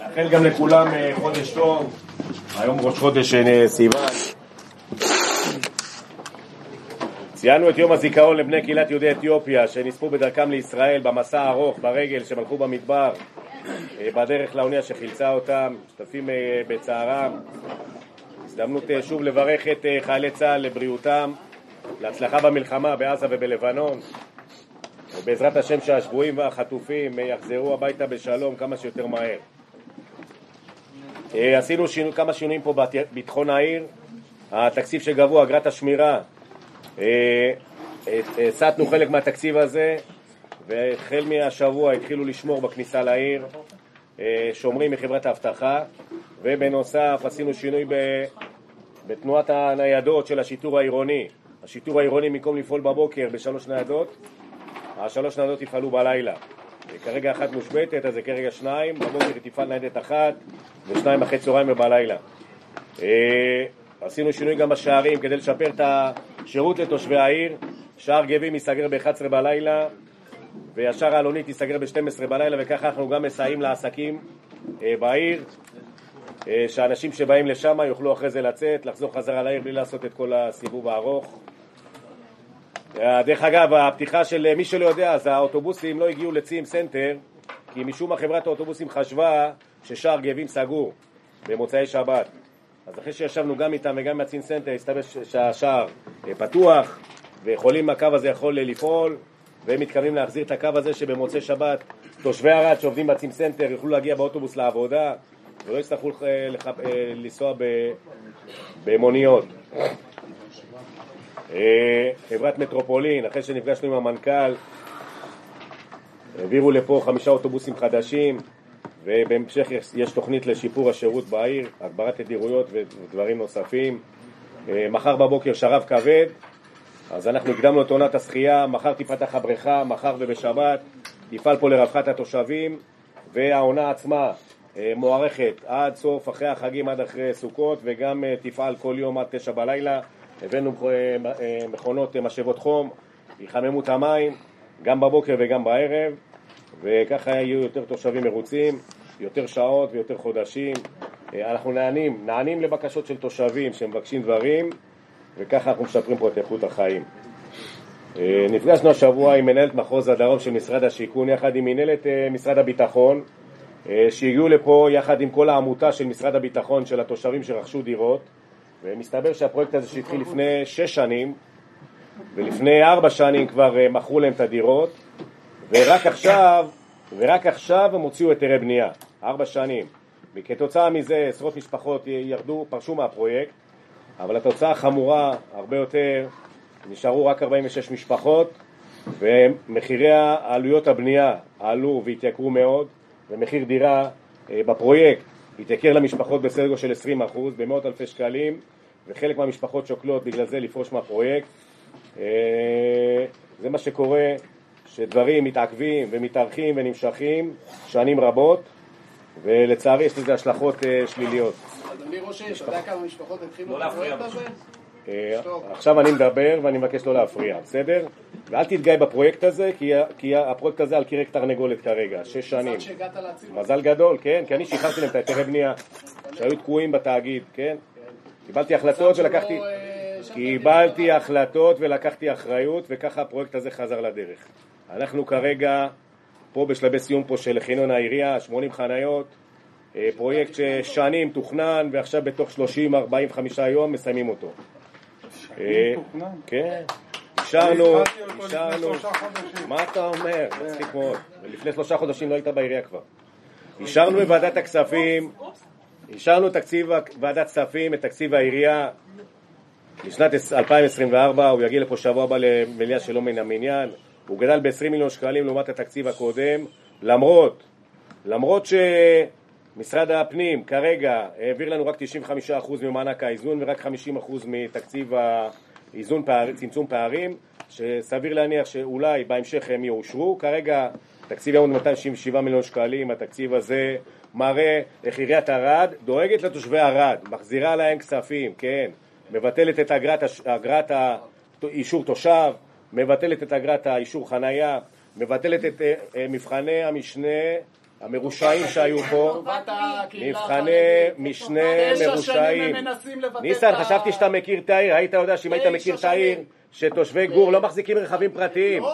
נאחל גם לכולם חודש טוב, היום ראש חודש סיוון. ציינו את יום הזיכרון לבני קהילת יהודי אתיופיה שנספו בדרכם לישראל במסע הארוך ברגל שמלכו במדבר בדרך לאונייה שחילצה אותם, משתתפים בצערם. הזדמנות שוב לברך את חיילי צה"ל לבריאותם, להצלחה במלחמה בעזה ובלבנון, ובעזרת השם שהשבויים והחטופים יחזרו הביתה בשלום כמה שיותר מהר. עשינו כמה שינויים פה בביטחון העיר. התקציב שגבו, אגרת השמירה, הסטנו חלק מהתקציב הזה, והחל מהשבוע התחילו לשמור בכניסה לעיר, שומרים מחברת האבטחה, ובנוסף עשינו שינוי בתנועת הניידות של השיטור העירוני. השיטור העירוני במקום לפעול בבוקר בשלוש ניידות, השלוש ניידות יפעלו בלילה. כרגע אחת מושבתת, אז זה כרגע שניים, בבוקר תפעל ניידת אחת ושניים אחרי צהריים ובלילה. עשינו שינוי גם בשערים כדי לשפר את השירות לתושבי העיר. שער גבים ייסגר ב-11 בלילה והשער העלונית ייסגר ב-12 בלילה, וככה אנחנו גם מסייעים לעסקים בעיר, שאנשים שבאים לשם יוכלו אחרי זה לצאת, לחזור חזרה לעיר בלי לעשות את כל הסיבוב הארוך. דרך אגב, הפתיחה של מי שלא יודע, אז האוטובוסים לא הגיעו לצים סנטר, כי משום מה חברת האוטובוסים חשבה ששער גבים סגור במוצאי שבת. אז אחרי שישבנו גם איתם וגם מהצין סנטר, הסתבר שהשער פתוח, ויכולים הקו הזה יכול לפעול, והם מתכוונים להחזיר את הקו הזה שבמוצאי שבת תושבי ערד שעובדים בצין סנטר יוכלו להגיע באוטובוס לעבודה, ולא יצטרכו לנסוע במוניות. חברת מטרופולין, אחרי שנפגשנו עם המנכ"ל, העבירו לפה 5 אוטובוסים חדשים, ובהמשך יש תוכנית לשיפור השירות בעיר, הגברת תדירויות ודברים נוספים. מחר בבוקר שרב כבד, אז אנחנו הקדמנו את עונת השחייה, מחר תפתח הבריכה, מחר ובשבת תפעל פה לרווחת התושבים, והעונה עצמה מוארכת עד סוף, אחרי החגים, עד אחרי סוכות, וגם תפעל כל יום עד 9 בלילה. הבאנו מכונות משאבות חום, יחממו את המים גם בבוקר וגם בערב, וככה יהיו יותר תושבים מרוצים, יותר שעות ויותר חודשים. אנחנו נענים לבקשות של תושבים שמבקשים דברים, וככה אנחנו משפרים פה את איכות החיים. נפגשנו השבוע עם מנהלת מחוז הדרום של משרד השיכון יחד עם מנהלת משרד הביטחון, שהגיעו לפה יחד עם כל העמותה של משרד הביטחון של התושבים שרכשו דירות, ומסתבר שהפרויקט הזה שהתחיל לפני 6 שנים, ולפני 4 שנים כבר מכרו להם את הדירות, ורק עכשיו הם הוציאו היתרי בנייה. 4 שנים. וכתוצאה מזה עשרות משפחות פרשו מהפרויקט, אבל התוצאה החמורה הרבה יותר, נשארו רק 46 משפחות, ומחירי עלויות הבנייה עלו והתייקרו מאוד, ומחיר דירה בפרויקט התייקר למשפחות בסדר של 20%, במאות אלפי שקלים, וחלק מהמשפחות שוקלות בגלל זה לפרוש מהפרויקט. זה מה שקורה, שדברים מתעכבים ומתארכים ונמשכים שנים רבות, ולצערי יש לזה השלכות שליליות. אדוני ראש העיר, אתה יודע כמה משפחות התחילו את הפרויקט הזה? עכשיו אני מדבר ואני מבקש לא להפריע, בסדר? ואל תתגאי בפרויקט הזה, כי הפרויקט הזה על קירק תרנגולת כרגע, 6 שנים. מזל שהגעת להציל. מזל גדול, כן? כי אני שחררתי להם את היתרי בנייה שהיו תקועים בתאגיד, כן? קיבלתי החלטות ולקחתי אחריות, וככה הפרויקט הזה חזר לדרך. אנחנו כרגע פה בשלבי סיום פה של חינון העירייה, 80 חניות, פרויקט ששנים תוכנן, ועכשיו בתוך 30-45 יום מסיימים אותו. כן, אישרנו, מה אתה אומר? מצחיק מאוד. לפני 3 חודשים לא היית בעירייה כבר. אישרנו בוועדת הכספים, אישרנו תקציב ועדת כספים, את תקציב העירייה לשנת 2024, הוא יגיע לפה שבוע הבא למליאה שלא מן המניין. הוא גדל ב-20 מיליון שקלים לעומת התקציב הקודם, למרות שמשרד הפנים כרגע העביר לנו רק 95% ממענק האיזון ורק 50% מתקציב האיזון צמצום פערים, שסביר להניח שאולי בהמשך הם יאושרו. כרגע תקציב יעמוד 267 מיליון שקלים. התקציב הזה מראה איך עיריית ערד דואגת לתושבי ערד, מחזירה להם כספים, כן, מבטלת את אגרת האישור תושב, מבטלת את אגרת האישור חנייה, מבטלת את מבחני המשנה המרושעים שהיו פה, מבחני משנה מרושעים. ניסן, חשבתי שאתה מכיר את העיר, היית יודע שאם היית מכיר את העיר, שתושבי גור לא מחזיקים רכבים פרטיים.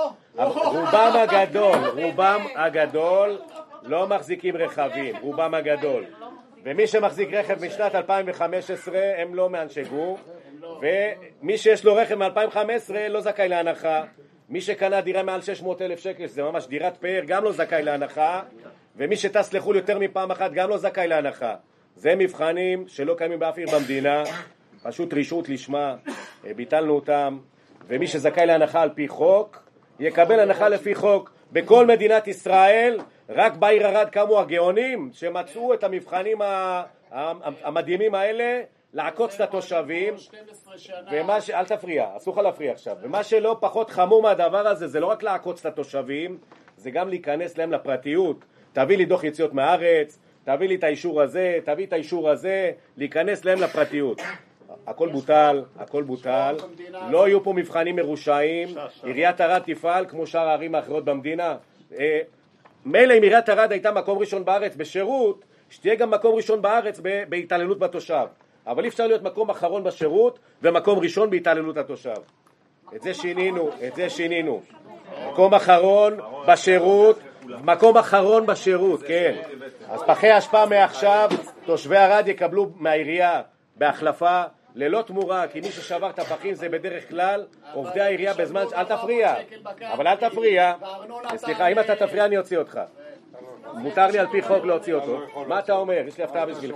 רובם הגדול לא מחזיקים רכבים, רובם הגדול. ומי שמחזיק רכב משנת 2015 הם לא מאנשי גור, ומי שיש לו רכב מ-2015 לא זכאי להנחה. מי שקנה דירה מעל 600,000 שקל, זה ממש דירת פאר, גם לא זכאי להנחה, ומי שטס לחו"ל יותר מפעם אחת גם לא זכאי להנחה. זה מבחנים שלא קיימים באף עיר במדינה, פשוט רשעות לשמה, ביטלנו אותם, ומי שזכאי להנחה על פי חוק, יקבל הנחה לפי חוק. בכל מדינת ישראל, רק בעיר ערד קמו הגאונים שמצאו את המבחנים המדהימים האלה, לעקוץ את התושבים, אל תפריע, אסור לך להפריע עכשיו. ומה שלא פחות חמור מהדבר הזה, זה לא רק לעקוץ את התושבים, זה גם להיכנס להם לפרטיות. תביא לי דוח יציאות מהארץ, תביא לי את האישור הזה, תביא את האישור הזה, להיכנס להם לפרטיות. הכל בוטל, לא יהיו פה מבחנים מרושעים, עיריית ערד תפעל כמו שאר הערים האחרות במדינה. מילא אם עיריית ערד הייתה מקום ראשון בארץ בשירות, שתהיה גם מקום ראשון בארץ בהתעללות בתושב. אבל אי אפשר להיות מקום אחרון בשירות ומקום ראשון בהתעללות התושב. את זה שינינו. מקום אחרון בשירות, כן. אז פחי אשפה מעכשיו, תושבי ערד יקבלו מהעירייה בהחלפה, ללא תמורה, כי מי ששבר את הפחים זה בדרך כלל עובדי העירייה בזמן... אל תפריע, אבל אל תפריע. סליחה, אם אתה תפריע אני אוציא אותך. מותר לי על פי חוק להוציא אותו. מה אתה אומר? יש לי הפתעה בשבילך.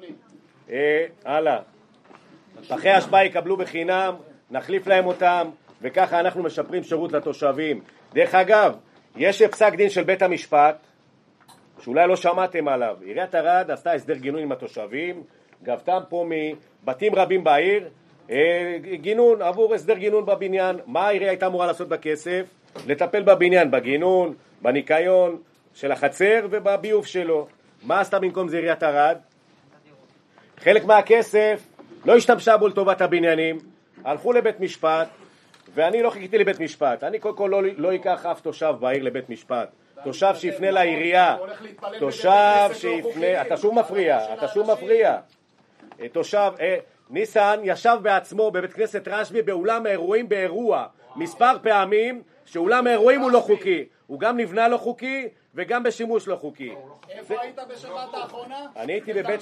הלאה. פחי אשפה יקבלו בחינם, נחליף להם אותם, וככה אנחנו משפרים שירות לתושבים. דרך אגב, יש פסק דין של בית המשפט, שאולי לא שמעתם עליו. עיריית ערד עשתה הסדר גינון עם התושבים, גבתם פה מבתים רבים בעיר, גינון, עבור הסדר גינון בבניין. מה העירייה הייתה אמורה לעשות בכסף? לטפל בבניין, בגינון, בניקיון של החצר ובביוב שלו. מה עשתה במקום זה עיריית ערד? חלק מהכסף לא השתמשה בו לטובת הבניינים, הלכו לבית משפט, ואני לא חיכיתי לבית משפט. אני קודם כל לא אקח אף תושב בעיר לבית משפט. תושב שיפנה לעירייה, תושב שיפנה, אתה שוב מפריע. תושב, ניסן ישב בעצמו בבית כנסת רשב"י באולם האירועים באירוע מספר פעמים, שאולם האירועים הוא לא חוקי, הוא גם נבנה לא חוקי וגם בשימוש לא חוקי. איפה היית בשבת האחרונה? אני הייתי בבית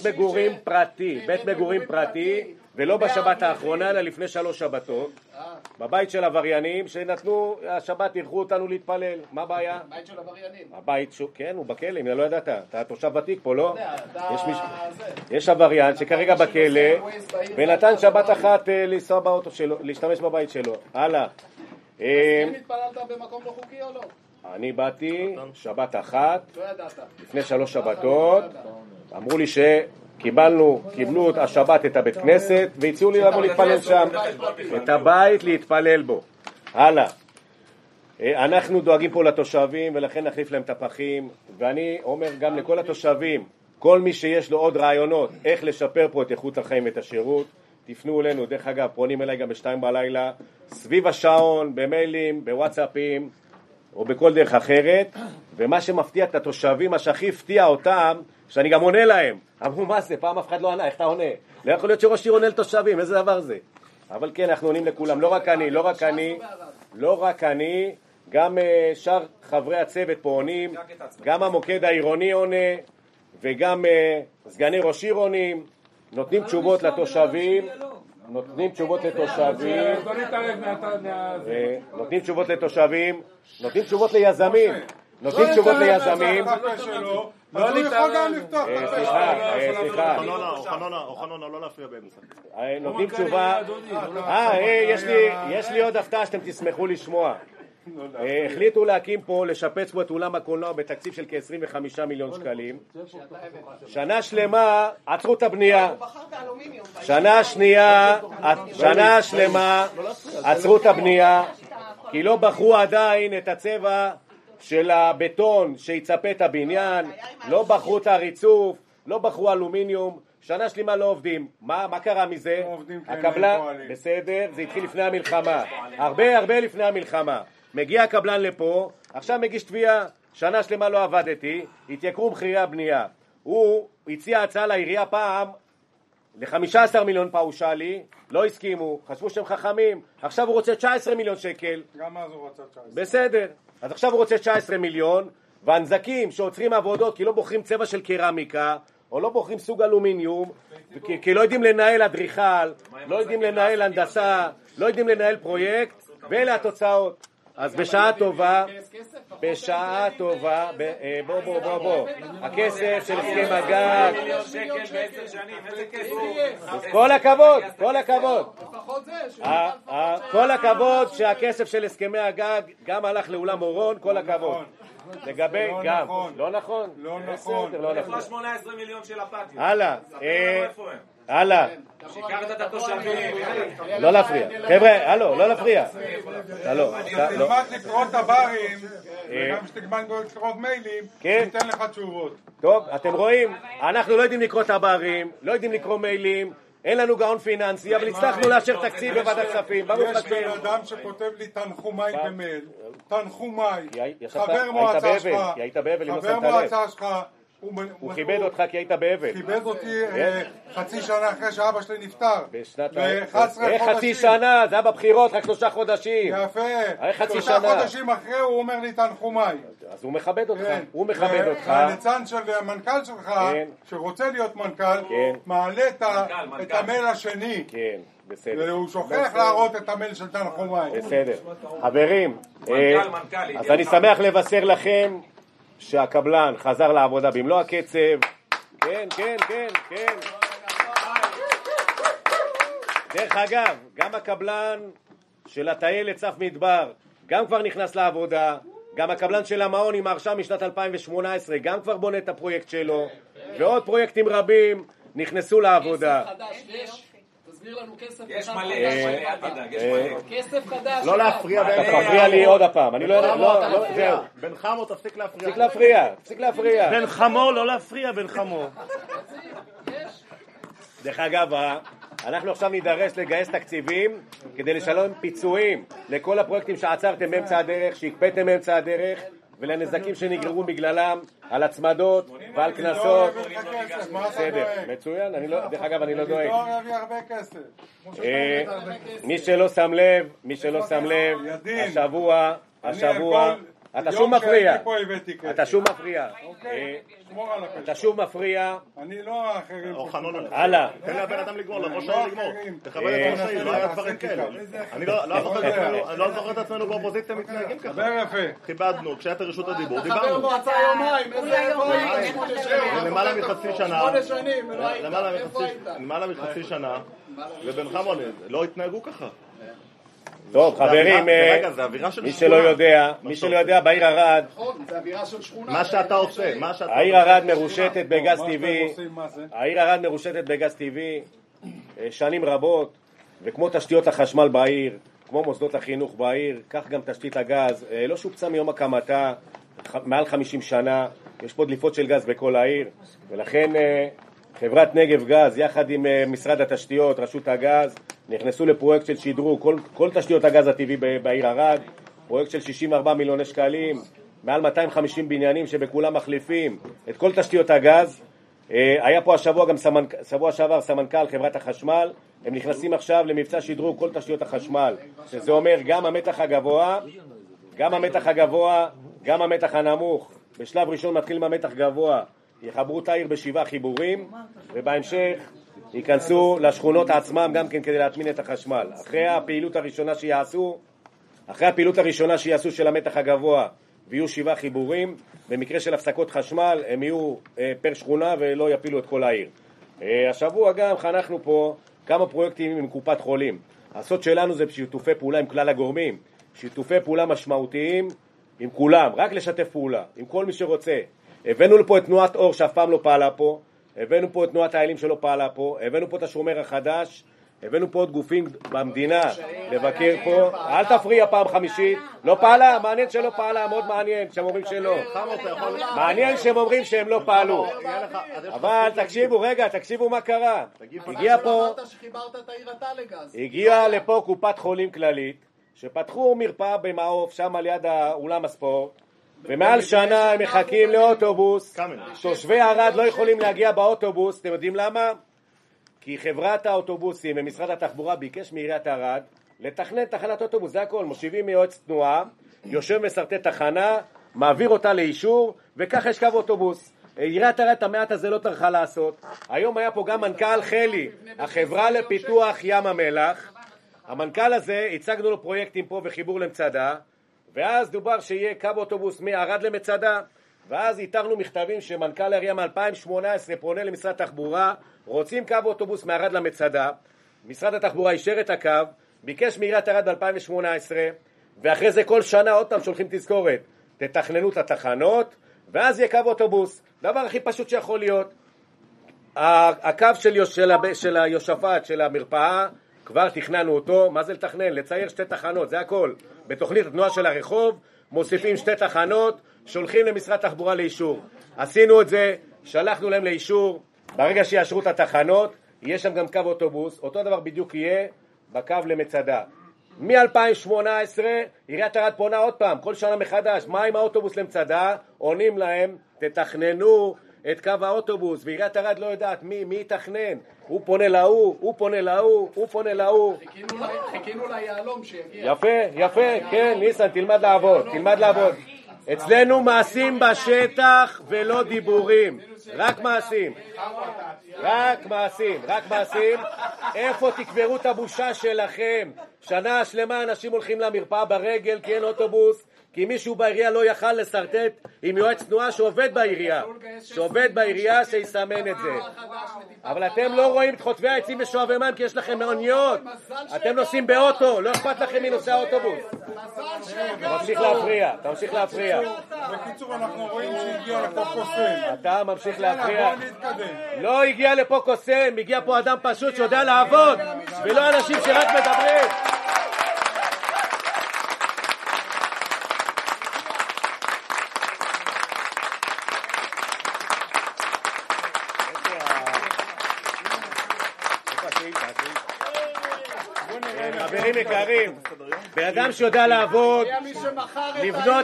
מגורים פרטי, ולא בשבת האחרונה אלא לפני 3 שבתות, בבית של עבריינים שנתנו, השבת אירחו אותנו להתפלל. מה הבעיה? בית של עבריינים. כן, הוא בכלא, אם לא ידעת, אתה תושב ותיק פה, לא? יש עבריין שכרגע בכלא ונתן שבת אחת לנסוע באוטו שלו, להשתמש בבית שלו. הלאה. אז התפללת במקום לא חוקי או לא? אני באתי שבת אחת לפני 3 שבתות, אמרו לי קיבלו את השבת את הבית כנסת והציעו לי לבוא להתפלל שם, את הבית להתפלל בו. הלאה. אנחנו דואגים פה לתושבים ולכן נחליף להם את הפחים, ואני אומר גם לכל התושבים, כל מי שיש לו עוד רעיונות איך לשפר פה את איכות החיים ואת השירות, תפנו אלינו. דרך אגב, פונים אליי גם ב2 בלילה, סביב השעון, במיילים, בוואטסאפים או בכל דרך אחרת. ומה שמפתיע את התושבים, מה שהכי הפתיע אותם, שאני גם עונה להם. אמרו, מה זה? פעם אף אחד לא ענה, איך אתה עונה? לא יכול להיות שראש עיר עונה לתושבים, איזה דבר זה? אבל כן, אנחנו עונים לכולם, לא רק אני, גם שאר חברי הצוות פה עונים, גם המוקד העירוני עונה, וגם סגני ראש עיר עונים, נותנים תשובות לתושבים, נותנים תשובות ליזמים, נותנים תשובה. יש לי עוד הפתעה שאתם תשמחו לשמוע. החליטו להקים פה, לשפץ פה את אולם הקולנוע בתקציב של כ-25 מיליון שקלים. שנה שלמה עצרו את הבנייה. שנה שלמה עצרו את הבנייה, כי לא בחרו עדיין את הצבע של הבטון שיצפה את הבניין, לא בחרו את הריצוף, לא בחרו אלומיניום. שנה שלמה לא עובדים. מה קרה מזה? הקבלן, בסדר, זה התחיל לפני המלחמה, הרבה לפני המלחמה. מגיע הקבלן לפה, עכשיו מגיש תביעה שנה שלמה לא עבדתי, התייקרו מחירי הבנייה. הוא הציע הצעה לעירייה פעם ל-15 מיליון פאושלי, לא הסכימו, חשבו שהם חכמים, עכשיו הוא רוצה 19 מיליון שקל. גם אז הוא רצה 19. בסדר, אז עכשיו הוא רוצה 19 מיליון, והנזקים שעוצרים עבודות כי לא בוחרים צבע של קרמיקה, או לא בוחרים סוג אלומיניום, כי לא יודעים לנהל אדריכל, לא יודעים לנהל הנדסה, לא יודעים לנהל פרויקט, ואלה התוצאות. אז בשעה טובה, בוא, הכסף של הסכם הגג, כל הכבוד, כל הכבוד שהכסף של הסכמי הגג גם הלך לאולם אורון, כל הכבוד. לגבי גם, לא נכון? לא נכון. לא נכון. איפה 18 מיליון של הפטיו? הלאה. שיקרת את התושבים. לא להפריע. חבר'ה, לא להפריע. תלמד לקרוא את הברים, וגם שתלמד לקרוא מיילים, ניתן לך תשובות. טוב, אתם רואים, אנחנו לא יודעים לקרוא את הברים, לא יודעים לקרוא מיילים, אין לנו גאון פיננסי, אבל הצלחנו לאשר תקציב בוועדת כספים. יש בן אדם שכותב לי תנחומיי במייל, תנחומיי, חבר מועצה שלך, הוא כיבד אותך כי היית באבל. כיבד אותי חצי שנה אחרי שאבא שלי נפטר. איך חצי שנה? זה היה בבחירות, רק 3 חודשים. יפה. 3 חודשים אחרי הוא אומר לי תנחומיי. אז הוא מכבד אותך. הוא מכבד אותך. הליצן של המנכ"ל שלך, שרוצה להיות מנכ"ל, מעלה את המייל השני. כן, בסדר. והוא שוכח להראות את המייל של תנחומיי. בסדר. חברים, אז אני שמח לבשר לכם שהקבלן חזר לעבודה במלוא הקצב. כן. דרך אגב, גם הקבלן של הטיילת צף מדבר גם כבר נכנס לעבודה. גם הקבלן של המעון עם הרשאה משנת 2018 גם כבר בונה את הפרויקט שלו. ועוד פרויקטים רבים נכנסו לעבודה. תסביר לנו כסף חדש. יש מלא, אל תדאג, יש מלא. כסף חדש. לא להפריע. אתה מפריע לי עוד הפעם. אני לא... זהו. בן חמו, תפסיק להפריע. תפסיק להפריע. בן חמו, לא להפריע, בן חמו. דרך אגב, אנחנו עכשיו נידרש לגייס תקציבים כדי לשלם פיצויים לכל הפרויקטים שעצרתם באמצע הדרך, שהקפאתם באמצע הדרך, ולנזקים שנגררו בגללם, על הצמדות ועל קנסות. בסדר, מצוין, דרך אגב אני לא דואג. מי שלא שם לב, השבוע, אתה שוב מפריע. אני לא האחרים. הלאה. תן לבן אדם לגמור, לראש העיר לגמור. תכבד את ראש העיר, לא היה דברים כאלה. אני לא זוכר את עצמנו באופוזיציה מתנהגים ככה. כיבדנו, כשהיה את רשות הדיבור, דיברנו. חבר מועצה יומיים, למעלה מחצי שנה. 8 שנים, למעלה מחצי שנה. ובן חמון, לא התנהגו ככה. טוב, חברים, מי שלא יודע, בעיר ערד, מה שאתה עושה, העיר ערד מרושתת בגז טבעי שנים רבות, וכמו תשתיות החשמל בעיר, כמו מוסדות החינוך בעיר, כך גם תשתית הגז, לא שופצה מיום הקמתה, מעל 50 שנה, יש פה דליפות של גז בכל העיר, ולכן חברת נגב גז, יחד עם משרד התשתיות, רשות הגז, נכנסו לפרויקט של שדרוג כל תשתיות הגז הטבעי בעיר ערד, פרויקט של 64 מיליוני שקלים, מעל 250 בניינים שבכולם מחליפים את כל תשתיות הגז. היה פה השבוע גם שבוע שעבר סמנכ"ל חברת החשמל, הם נכנסים עכשיו למבצע שדרוג כל תשתיות החשמל, שזה אומר גם המתח הגבוה, גם המתח הנמוך. בשלב ראשון מתחיל מהמתח גבוה, יחברו את העיר ב7 חיבורים, ובהמשך ייכנסו לשכונות עצמם גם כן כדי להטמין את החשמל. אחרי הפעילות הראשונה שיעשו של המתח הגבוה ויהיו 7 חיבורים, במקרה של הפסקות חשמל הם יהיו פר שכונה ולא יפילו את כל העיר. השבוע גם חנכנו פה כמה פרויקטים עם קופת חולים. הסוד שלנו זה שיתופי פעולה עם כלל הגורמים, שיתופי פעולה משמעותיים עם כולם, רק לשתף פעולה עם כל מי שרוצה. הבאנו לפה את תנועת אור שאף פעם לא פעלה פה, הבאנו פה את תנועת האלים שלא פעלה פה, הבאנו פה את השומר החדש, הבאנו פה עוד גופים במדינה לבקר פה. אל תפריע פעם חמישית. לא פעלה? מעניין שלא פעלה, מאוד מעניין שהם אומרים שלא. מעניין שהם אומרים שהם לא פעלו. אבל תקשיבו מה קרה. הגיעה לפה קופת חולים כללית, שפתחו מרפאה במעוף שם על יד אולם הספורט, ומעל שנה הם מחכים לאוטובוס. תושבי ערד לא יכולים להגיע באוטובוס, אתם יודעים למה? כי חברת האוטובוסים ומשרד התחבורה ביקש מעיריית ערד לתכנן תחנת אוטובוס, זה הכל. מושיבים יועץ תנועה, יושב מסרטט תחנה, מעביר אותה לאישור, וככה יש קו אוטובוס. עיריית ערד את המעט הזה לא טרחה לעשות. היום היה פה גם מנכ"ל חלי, החברה לפיתוח ים המלח. המנכ"ל הזה, הצגנו לו פרויקטים פה וחיבור למצדה, ואז דובר שיהיה קו אוטובוס מערד למצדה, ואז איתרנו מכתבים שמנכ"ל העירייה מ-2018 פונה למשרד התחבורה, רוצים קו אוטובוס מערד למצדה. משרד התחבורה אישר את הקו, ביקש מעיריית ערד ב-2018, ואחרי זה כל שנה עוד פעם שולחים תזכורת, תתכננו את התחנות, ואז יהיה קו אוטובוס. דבר הכי פשוט שיכול להיות. הקו של היושפט, של המרפאה, כבר תכננו אותו. מה זה לתכנן? לצייר שתי תחנות, זה הכל. בתוכנית התנועה של הרחוב, מוסיפים שתי תחנות, שולחים למשרד תחבורה לאישור. עשינו את זה, שלחנו להם לאישור, ברגע שיאשרו את התחנות, יהיה שם גם קו אוטובוס, אותו דבר בדיוק יהיה בקו למצדה. מ-2018 עיריית ערד פונה עוד פעם, כל שנה מחדש, מה עם האוטובוס למצדה? עונים להם, תתכננו את קו האוטובוס, ועיריית ערד לא יודעת מי יתכנן, הוא פונה להוא, הוא פונה להוא, הוא פונה להוא. חיכינו ליעלום שיגיע. יפה, כן, ניסן, תלמד לעבוד. אצלנו מעשים בשטח ולא דיבורים, רק מעשים. איפה תקברו את הבושה שלכם? שנה שלמה אנשים הולכים למרפאה ברגל כי אין אוטובוס, כי מישהו בעירייה לא יכל לסרטט עם יועץ תנועה שעובד בעירייה שיסמן את זה. אבל אתם לא רואים את חוטבי העצים בשואבי מים כי יש לכם מעוניות. אתם נוסעים באוטו, לא אכפת לכם מנוסע האוטובוס. תמשיך להפריע. בקיצור, אנחנו רואים שהגיע לפה קוסם. אתה ממשיך להפריע. לא הגיע לפה קוסם, הגיע פה אדם פשוט שיודע לעבוד, ולא אנשים שרק מדברים. חברים יקרים, באדם שיודע לעבוד, לבנות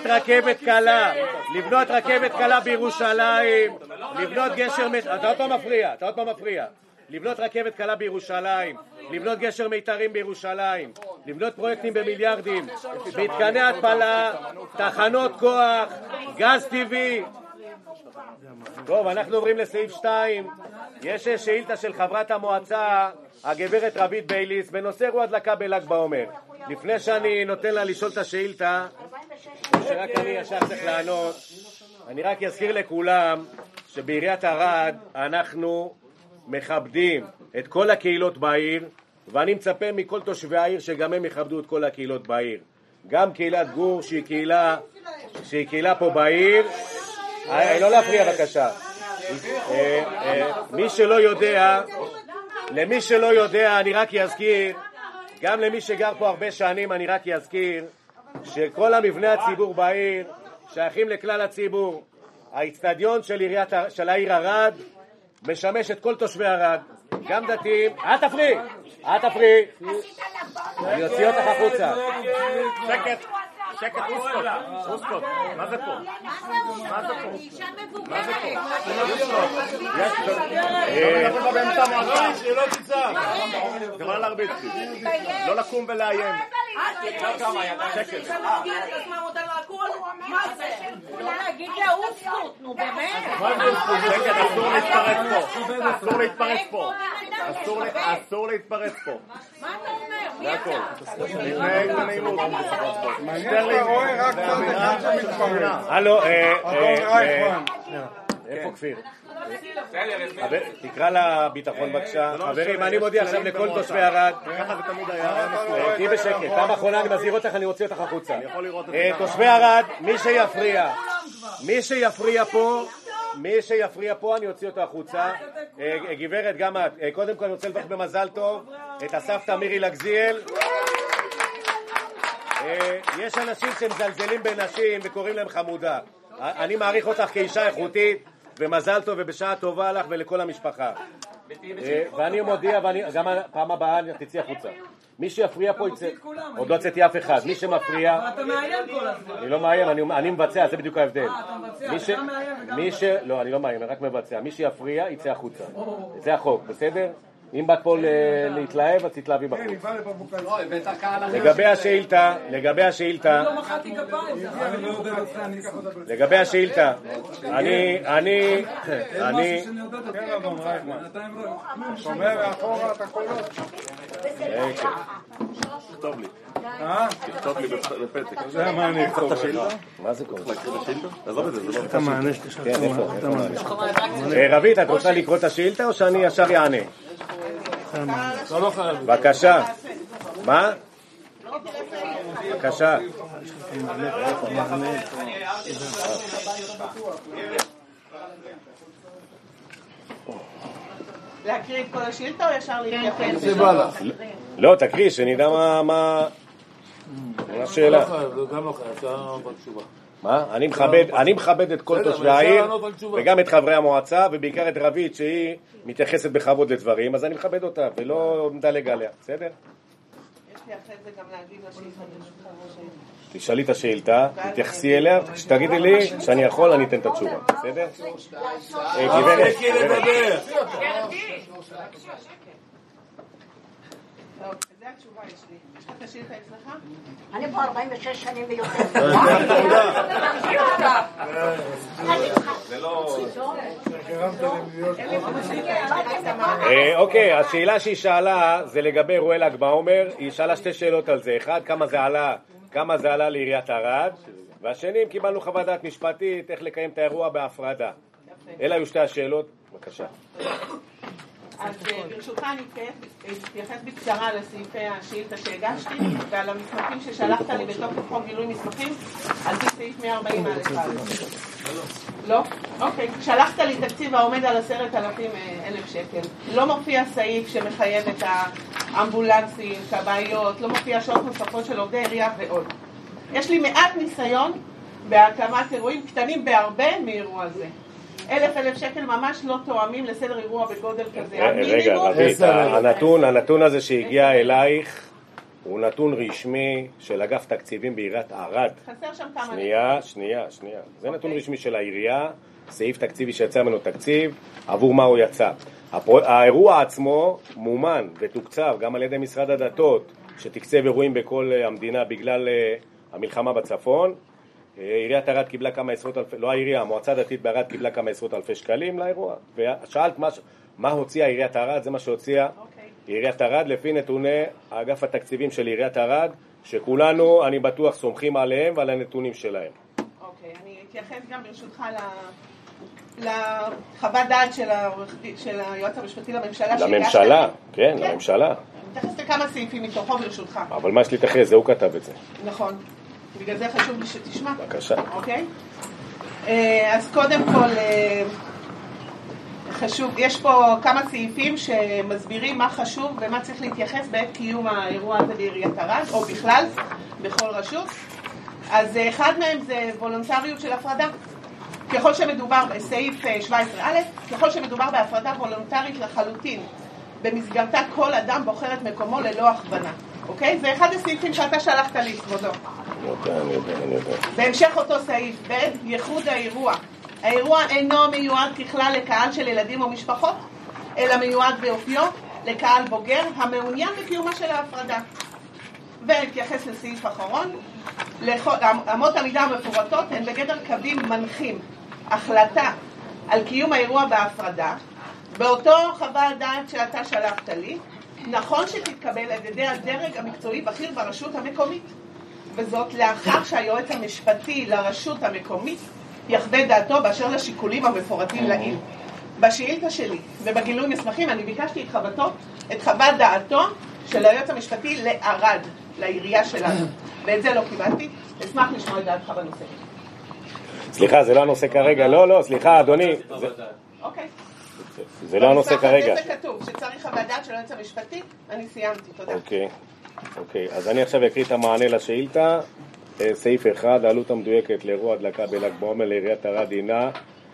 רכבת קלה בירושלים, לבנות גשר, אתה עוד פעם מפריע, לבנות רכבת קלה בירושלים, לבנות גשר מיתרים בירושלים, לבנות פרויקטים במיליארדים, מתקני התפלה, תחנות כוח, גז טבעי. טוב, אנחנו עוברים לסעיף 2. יש שאילתה של חברת המועצה, הגברת רבית בייליס, בנושא אירוע הדלקה בל"ג בעומר. לפני שאני נותן לה לשאול את השאילתה, שרק אני ישר צריך לענות, אני רק אזכיר לכולם שבעיריית ערד אנחנו מכבדים את כל הקהילות בעיר, ואני מצפה מכל תושבי העיר שגם הם יכבדו את כל הקהילות בעיר. גם קהילת גור שהיא קהילה פה בעיר. לא להפריע בבקשה. למי שלא יודע, אני רק אזכיר, גם למי שגר פה הרבה שנים, אני רק אזכיר שכל המבנה הציבור בעיר שייכים לכלל הציבור. האצטדיון של העיר ערד משמש את כל תושבי ערד, גם דתיים. אל תפריעי. אני אוציא אותך החוצה. שקט, אוסקוט. מה זה פה? אישה מבוגרת. לא תצעק. זה לא להרביץ לי. לא לקום ולאיים. שקט. מה זה? לא להגיד לה אוסקוט, נו באמת. שקט, אסור להתפרץ פה. מה אתה אומר? מי זה הכל. הלו, איפה כפיר? תקרא לביטחון בבקשה. חברים, אני מודיע עכשיו לכל תושבי ערד, תהי בשקט. פעם אחרונה אני מזהיר אותך, אני רוצה אותך החוצה. תושבי ערד, מי שיפריע פה אני אוציא אותו החוצה. גברת, גם את. קודם כל אני רוצה לברך במזל טוב את הסבתא מירי לגזיאל. יש אנשים שמזלזלים בנשים וקוראים להם חמודה. אני מעריך אותך כאישה איכותית, ומזל טוב ובשעה טובה לך ולכל המשפחה. ואני מודיע, גם פעם הבאה תצאי החוצה. מי שיפריע פה יצא, עוד לא יצאתי אף אחד, מי שמפריע, אבל אתה מאיים כל הזמן. אני לא מאיים, אני מבצע, זה בדיוק ההבדל. אתה מבצע, גם מאיים וגם מבצע. לא, אני לא מאיים, אני רק מבצע, מי שיפריע יצא החוצה, זה החוק, בסדר? אם באת פה להתלהב, אז תתלהבי בחוץ. לגבי השאילתה, אני לא מחאתי כפיים. לגבי השאילתה, אני שומר מאחורה את הקולות. טוב לי. תכתוב לי בפתק. זה מה אני אכתוב לך. מה זה קורה? להקריא את השאילתה? עזוב את זה, זה לא... אתה מענה. כן, איפה? רבית, את רוצה לקרוא את השאילתה או שאני ישר יענה? לא חייב. בבקשה. מה? בבקשה. להקריא את כל השאילתה או ישר להתייחס? זה בא לך. לא, תקריא, שנדע מה השאלה. לא חייב, זה גם לא חייב, אפשר בתשובה. מה? אני מכבד את כל תושבי העיר וגם את חברי המועצה ובעיקר את רבית שהיא מתייחסת בכבוד לדברים, אז אני מכבד אותה ולא מדלג עליה, בסדר? יש לי אחרי זה גם להגיד לשאילתה. תשאלי את השאילתה, תתייחסי אליה, כשתגידי לי שאני יכול אני אתן את התשובה, בסדר? גברת. טוב, זה התשובה יש לי. יש לך את השאילתה אצלך? אני פה 46 שנים ויותר. אוקיי, השאלה שהיא שאלה זה לגבי אירועי ל"ג בעומר. היא שאלה שתי שאלות על זה. אחד, כמה זה עלה לעיריית ערד, והשני, אם קיבלנו חוות דעת משפטית איך לקיים את האירוע בהפרדה. אלה היו שתי השאלות. בבקשה. אז ברשותך אני אתייחס בקצרה לסעיפי השאילתה שהגשתי ועל המסמכים ששלחת לי בתוקף חוק גילוי מסמכים על פי סעיף 140א. לא? אוקיי. שלחת לי תקציב העומד על 10,000 שקל. לא מופיע סעיף שמחייב את האמבולנסים, כבאיות, לא מופיע שעות נוספות של עובדי עירייה ועוד. יש לי מעט ניסיון בהקמת אירועים קטנים בהרבה מאירוע זה. 1,000 שקל ממש לא תואמים לסדר אירוע בגודל כזה. רגע, רבית, הנתון הזה שהגיע אלייך הוא נתון רשמי של אגף תקציבים בעיריית ערד. חסר שם כמה... שנייה. זה נתון רשמי של העירייה, סעיף תקציבי שיצא ממנו תקציב, עבור מה הוא יצא. האירוע עצמו מומן ותוקצב גם על ידי משרד הדתות, שתקצב אירועים בכל המדינה בגלל המלחמה בצפון. עיריית ערד קיבלה כמה עשרות אלפי, לא העירייה, המועצה הדתית בערד קיבלה כמה עשרות אלפי שקלים לאירוע. ושאלת מה הוציאה עיריית ערד, זה מה שהוציאה עיריית ערד לפי נתוני אגף התקציבים של עיריית ערד, שכולנו, אני בטוח, סומכים עליהם ועל הנתונים שלהם. אוקיי, אני אתייחס גם ברשותך לחוות דעת של היועץ המשפטי לממשלה. לממשלה, כן, לממשלה. אני אתייחס לכמה סעיפים מתוכו ברשותך. אבל מה יש להתייחס? זה הוא כתב את זה. נכון. בגלל זה חשוב לי שתשמע. בבקשה. אוקיי? אז קודם כל, חשוב, יש פה כמה סעיפים שמסבירים מה חשוב ומה צריך להתייחס בעת קיום האירוע הזה בעיריית ערד, או בכלל, בכל רשות. אז אחד מהם זה וולונטריות של הפרדה. ככל שמדובר בסעיף 17א, ככל שמדובר בהפרדה וולונטרית לחלוטין, במסגרתה כל אדם בוחר את מקומו ללא הכוונה. אוקיי? זה אחד הסעיפים שאתה שלחת לי, כבודו. אני יודע. בהמשך אותו סעיף ב', ייחוד האירוע. האירוע אינו מיועד ככלל לקהל של ילדים או משפחות, אלא מיועד באופיו לקהל בוגר המעוניין בקיומה של ההפרדה. והתייחס לסעיף אחרון, אמות המידה המפורטות הן בגדר קווים מנחים. החלטה על קיום האירוע בהפרדה, באותו חוות דעת שאתה שלחת לי, נכון שתתקבל על ידי הדרג המקצועי בכיר ברשות המקומית, וזאת לאחר שהיועץ המשפטי לרשות המקומית יחווה דעתו באשר לשיקולים המפורטים לעיל. בשאילתה שלי ובגילוי מסמכים אני ביקשתי את חוות דעתו של היועץ המשפטי לערד, לעירייה שלנו, ואת זה לא קיבלתי. אשמח לשמוע את דעתך בנושא. סליחה, זה לא הנושא כרגע. לא, סליחה, אדוני. אוקיי. זה לא הנושא כרגע. זה כתוב, שצריך חוות דעת של היועץ המשפטי. אני סיימתי, תודה. אוקיי, אז אני עכשיו אקריא את המענה לשאילתה. סעיף 1, העלות המדויקת לאירוע הדלקה בל"ג בעומר לעיריית ערד הינה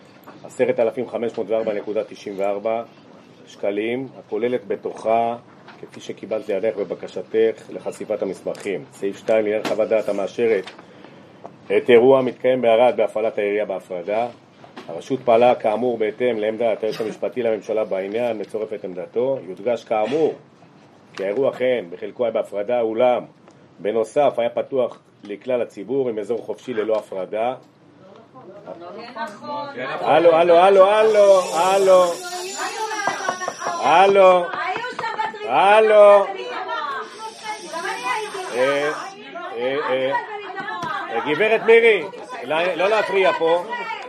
10,504.94 שקלים, הכוללת בתוכה כפי שקיבלתי עליך בבקשתך לחשיפת המסמכים. סעיף 2 לעניין חוות דעת המאשרת את אירוע מתקיים בערד בהפעלת העירייה בהפרדה. הרשות פעלה כאמור בהתאם לעמדת היועץ המשפטי לממשלה בעניין, מצורף את עמדתו. יודגש כאמור כי האירוע אכן בחלקו היה בהפרדה, אולם בנוסף היה פתוח לכלל הציבור עם אזור חופשי ללא הפרדה. הלו, הלו, הלו, הלו, הלו, הלו, הלו, גברת מירי, לא להפריע פה.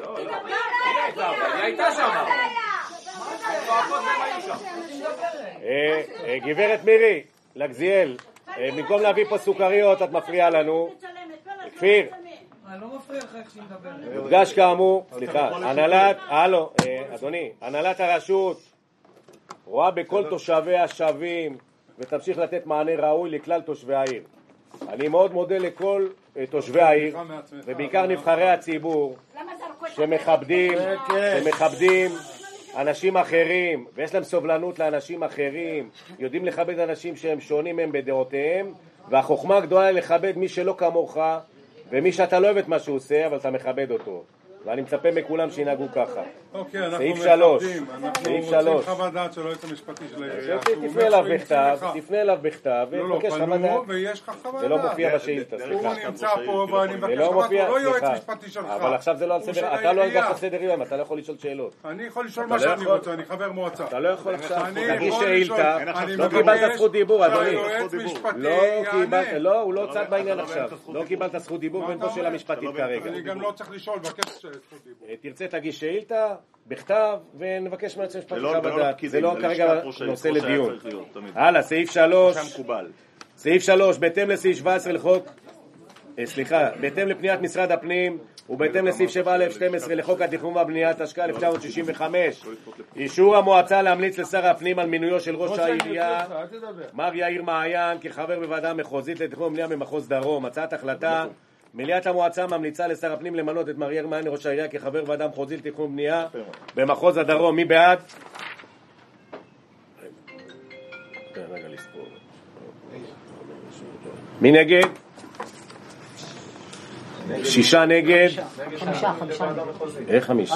היא הייתה שם. גברת מירי, לגזיאל, במקום להביא פה סוכריות את מפריעה לנו. כפיר, יודגש כאמור, סליחה, הנהלת הרשות רואה בכל תושביה שווים ותמשיך לתת מענה ראוי לכלל תושבי העיר. אני מאוד מודה לכל תושבי העיר ובעיקר נבחרי הציבור שמכבדים אנשים אחרים ויש להם סובלנות לאנשים אחרים, יודעים לכבד אנשים שהם שונים מהם בדעותיהם, והחוכמה הגדולה היא לכבד מי שלא כמוך ומי שאתה לא אוהב את מה שהוא עושה אבל אתה מכבד אותו, ואני מצפה מכולם שינהגו ככה. אוקיי, אנחנו סעיף 3. אנחנו רוצים חוות דעת של היועץ המשפטי של העירייה. תפנה אליו בכתב ותבקש חוות דעת. ויש לך חוות דעת. זה לא מופיע בשאילתה. הוא נמצא פה ואני מבקש חוות דעת, לא יועץ משפטי שלך. אבל עכשיו זה לא על סדר, אתה לא הגעת לסדר יום, אתה לא יכול לשאול שאלות. אני יכול לשאול מה שאני רוצה, אני חבר מועצה. אתה לא יכול עכשיו, תגיש שאילתה, לא קיבלת זכות דיבור, אדוני. לא, הוא לא צד בעניין עכשיו. לא קיבלת זכות דיבור בין פה של המשפטית כרגע. אני גם לא צריך לשאול, בקטע של זכות דיבור. תרצה תגיש שאילתה בכתב ונבקש מהיועץ המשפטי חוות דעת. זה לא כרגע נושא לדיון. הלאה, סעיף 3. סעיף 3, בהתאם לסעיף 17 לחוק, בהתאם לפניית משרד הפנים ובהתאם לסעיף 7א12 לחוק התכנון והבנייה, התשכ"ה 1965, אישור המועצה להמליץ לשר הפנים על מינויו של ראש העירייה מר יאיר מעיין כחבר בוועדה המחוזית לתכנון ובנייה במחוז דרום. הצעת החלטה: מליאת המועצה ממליצה לשר הפנים למנות את מר יאיר מעיין ראש העירייה כחבר ועדה מחוזית לתכנון ובנייה במחוז הדרום. מי בעד? מי נגד? 6 נגד. 5. איך 5?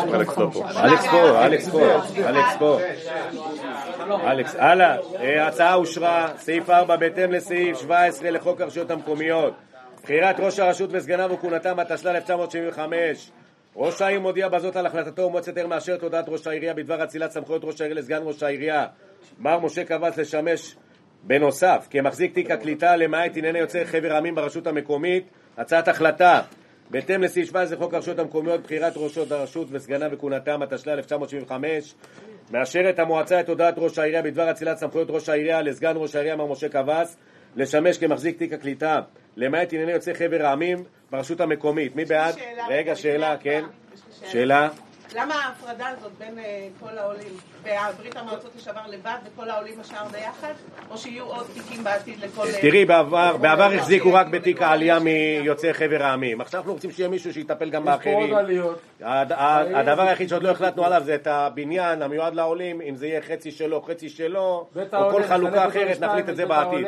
אלכס, הלאה. ההצעה אושרה. סעיף 4, בהתאם לסעיף 17 לחוק הרשויות המקומיות, בחירת ראש הרשות וסגניו וכהונתם, התשל"ה 1975. ראש העיר מודיע בזאת על החלטתו ומועצת העיר מאשרת הודעת ראש העירייה בדבר אצילת סמכויות ראש העיר לסגן ראש העירייה מר משה קבץ לשמש בנוסף כמחזיק תיק הקליטה למעט ענייני יוצאי חבר העמים ברשות המקומית. הצעת החלטה: בהתאם לסעיף 17 חוק הרשויות המקומיות, בחירת ראשות הרשות וסגניו וכהונתם, התשל"ה 1975, מאשרת המועצה את הודעת ראש העירייה בדבר אצילת סמכויות ראש העירייה לסגן ראש העירייה מר משה קבץ לשמש כמחזיק תיק הקליטה למעט ענייני יוצאי חבר העמים ברשות המקומית. מי בעד? רגע, שאלה, כן. שאלה. למה ההפרדה הזאת בין כל העולים בברית המועצות לשעבר לבד וכל העולים השאר ביחד, או שיהיו עוד תיקים בעתיד לכל... תראי, בעבר החזיקו רק בתיק העלייה מיוצאי חבר העמים. עכשיו אנחנו רוצים שיהיה מישהו שיטפל גם באחרים. הדבר היחיד שעוד לא החלטנו עליו זה את הבניין המיועד לעולים, אם זה יהיה חצי שלו, חצי שלו, או כל חלוקה אחרת, נחליט את זה בעתיד.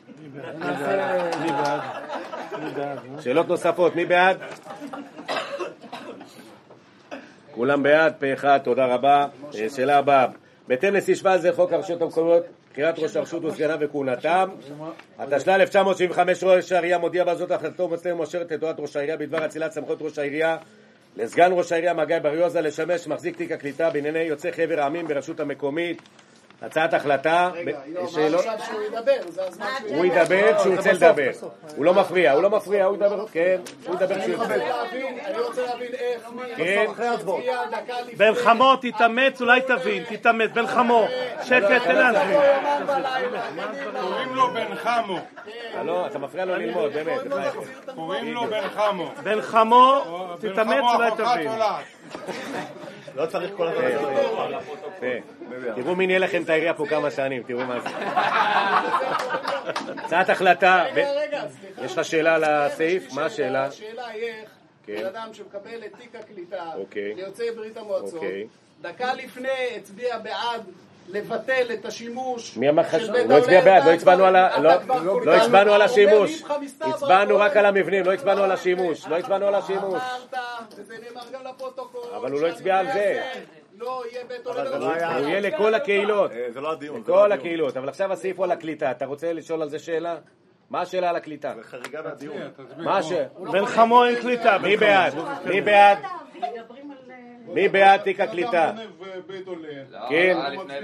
שאלות נוספות, מי בעד? כולם בעד, פה אחד, תודה רבה. שאלה הבאה: בהתאם לסעיף 17 חוק הרשויות המקומיות, בחירת ראש הרשות וסגניו וכהונתם, התשל"ה 1975, ראש העירייה מודיע בזאת החלטתו ומאשרת את הודעת ראש העירייה בדבר אצילת סמכויות ראש העירייה לסגן ראש העירייה מגיא בר יוזע לשמש מחזיק תיק הקליטה בענייני יוצאי חבר העמים ברשות המקומית. הצעת החלטה. רגע, עכשיו שהוא ידבר, זה הזמן שהוא... הוא ידבר כשהוא רוצה לדבר. הוא לא מפריע, הוא ידבר, כן, הוא ידבר כשהוא ידבר. אני רוצה להבין איך מי... בן חמו, תתאמץ, אולי תבין, תתאמץ, בן חמו, שקט, תן להסביר. קוראים לו בן חמו. לא, אתה מפריע לו ללמוד, באמת. קוראים לו בן חמו. בן חמו, תתאמץ, אולי תבין. לא צריך כל הזמן. תראו מי נהיה לכם את העירייה פה כמה שנים, תראו מה זה. הצעת החלטה. יש לך שאלה על הסעיף? מה השאלה? השאלה היא איך בן אדם שמקבל את תיק הקליטה ליוצאי ברית המועצות, דקה לפני הצביע בעד לבטל את השימוש מי אמר לך? לא הצביע בעד, לא הצבענו על השימוש. הצבענו רק על המבנים, לא הצבענו על השימוש. לא הצבענו על השימוש. וזה נאמר גם לפרוטוקול. אבל הוא לא הצביע על זה. לא יהיה בית עולה. הוא יהיה לכל הקהילות. זה לא הדיון. לכל הקהילות. אבל עכשיו הסעיף הוא על הקליטה. אתה רוצה לשאול על זה שאלה? מה השאלה על הקליטה? זה חריגה מהדיון. בן חמו אין קליטה. מי בעד? מי בעד? מי בעד תיק הקליטה? כן.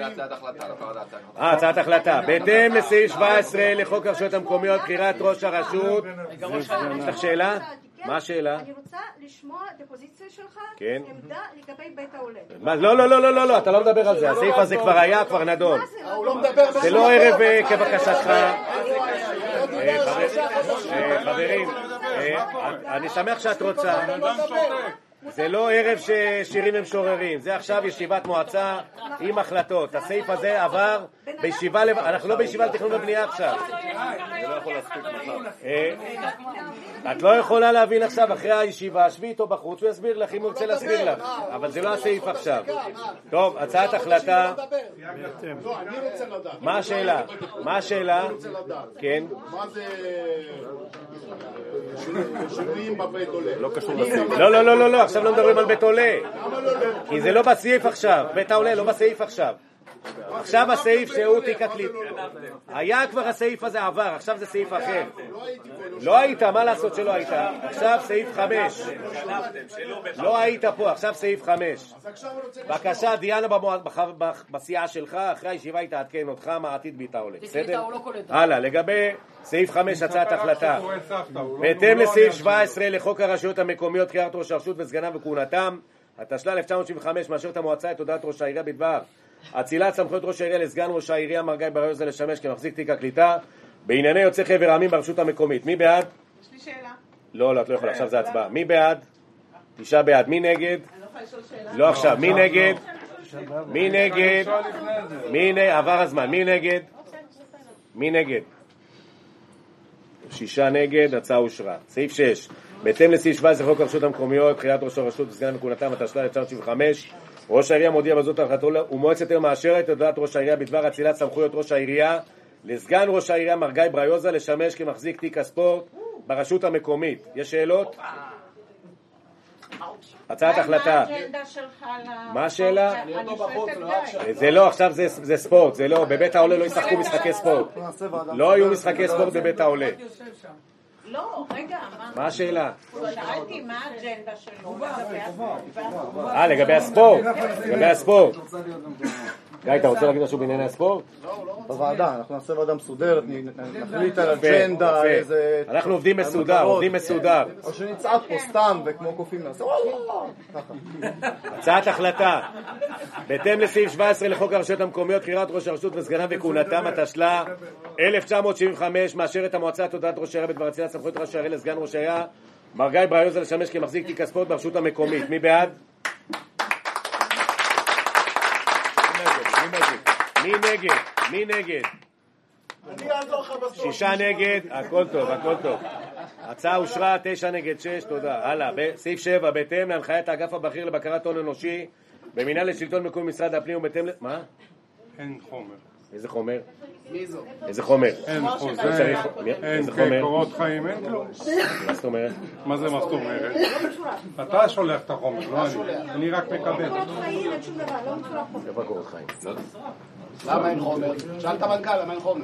הצעת החלטה. בהתאם לסעיף 17 לחוק הרשויות המקומיות, בחירת ראש הרשות. יש לך שאלה? מה השאלה? אני רוצה לשמוע את הפוזיציה שלך, כן. עמדה לגבי בית העולה. לא, אתה לא מדבר על זה. הסעיף הזה כבר היה, כבר נדון. זה לא ערב כבקשתך. חברים, אני שמח שאת רוצה. זה לא ערב ששירים הם שוררים, זה עכשיו ישיבת מועצה עם החלטות. הסעיף הזה עבר בישיבה, אנחנו לא בישיבה לתכנון ובנייה עכשיו. את לא יכולה להבין עכשיו אחרי הישיבה, שבי איתו בחוץ, הוא יסביר לך אם הוא רוצה להסביר לך, אבל זה לא הסעיף עכשיו. טוב, הצעת החלטה. מה השאלה? מה השאלה? כן. מה זה שינויים בבית עולה? לא קשור לסעיף. לא, עכשיו לא מדברים על בית עולה. כי זה לא בסעיף עכשיו. בית העולה לא בסעיף עכשיו. עכשיו הסעיף שהוא תיק הקליטה. היה כבר הסעיף הזה עבר, עכשיו זה סעיף אחר. לא היית, מה לעשות שלא היית? עכשיו סעיף 5. לא היית פה, עכשיו סעיף 5. בבקשה, דיאנה בסיעה שלך, אחרי הישיבה היא תעדכן אותך מה עתיד בית העולה. בסדר? הלאה, לגבי סעיף 5, הצעת החלטה. בהתאם לסעיף 17 לחוק הרשויות המקומיות, בחירת ראש הרשות וסגניו וכהונתם, התשל"ה 1975, מאשרת המועצה את הודעת ראש העירייה בדבר אצילת סמכויות ראש העירייה לסגן ראש העירייה מר גיא בריוזה לשמש כמחזיק תיק הקליטה בענייני יוצאי חבר העמים ברשות המקומית. מי בעד? יש לי שאלה. לא, את לא יכולה, עכשיו זה הצבעה. מי בעד? 9 בעד. מי נגד? לא עכשיו. מי נגד? מי נגד? עבר הזמן. מי נגד? מי נגד? 6 נגד, הצעה אושרה. סעיף 6. בהתאם לסעיף 17 לחוק הרשויות המקומיות, בחירת ראש הרשות וסגן וכהונתם, התשל"ה 1975, ראש העירייה מודיע בזאת החלטתו ומועצת העיר מאשרת את הודעת ראש העירייה בדבר אצילת סמכויות ראש העירייה לסגן ראש העירייה מר גיא בריוזה לשמש כמחזיק תיק הספורט ברשות המקומית. יש שאלות? הצעת החלטה. מה השאלה? זה לא, עכשיו זה ספורט, זה לא, בבית העולה לא ישחקו משחקי ספורט. לא יהיו משחקי ספורט בבית העולה. לא, רגע, מה השאלה? שאלתי מה האג'נדה שלו. לגבי הספורט. לגבי הספורט. גיא, אתה רוצה להגיד משהו בענייני הספורט? בוועדה, אנחנו נעשה ועדה מסודרת, נחליט על אג'נדה, איזה... אנחנו עובדים מסודר. או שנצעק פה סתם וכמו קופים נעשה הצעת החלטה. בהתאם לסעיף 17 לחוק הרשויות המקומיות, בחירת ראש הרשות וסגניו וכהונתם, התשל"ה 1975, מאשרת המועצה את הודעת ראש העירייה בדבר אצילת סמכויות ראש העירייה לסגן ראש העירייה מר גיא בריוזה לשמש כמחזיק תיק הספורט ברשות המקומית. מי בעד? מי נגד? 6 נגד, הכל טוב. הצעה אושרה, 9 נגד 6, תודה. הלאה, סעיף 7, בהתאם להנחיית האגף הבכיר לבקרת הון אנושי במינהל לשלטון מקומי משרד הפנים ובהתאם מה? אין חומר. איזה חומר? מי זו? איזה חומר? אין חוזה, אין קורות חיים, אין כלום. מה זאת אומרת? מה זה מה זאת אומרת? אתה שולח את החומר, לא אני רק מקבל. איפה קורות חיים? למה אין חומר? שאל את המנכ"ל, למה אין חומר?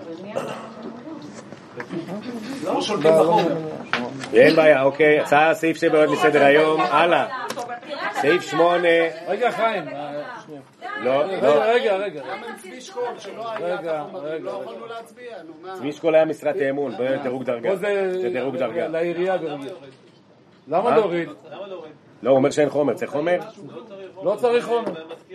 לא שולטים בחומר. אין בעיה, אוקיי. הצעה סעיף 7 עוד מסדר היום. הלאה. סעיף 8. רגע, חיים. לא. רגע. למה צבי שקול שלא היה את החומרים? לא יכולנו להצביע, נו מה? צבי שקול היה משרת אמון, דירוג דרגה. זה דירוג דרגה. לעירייה ברגיל. למה להוריד? לא, הוא אומר שאין חומר. צריך חומר? לא צריך חומר.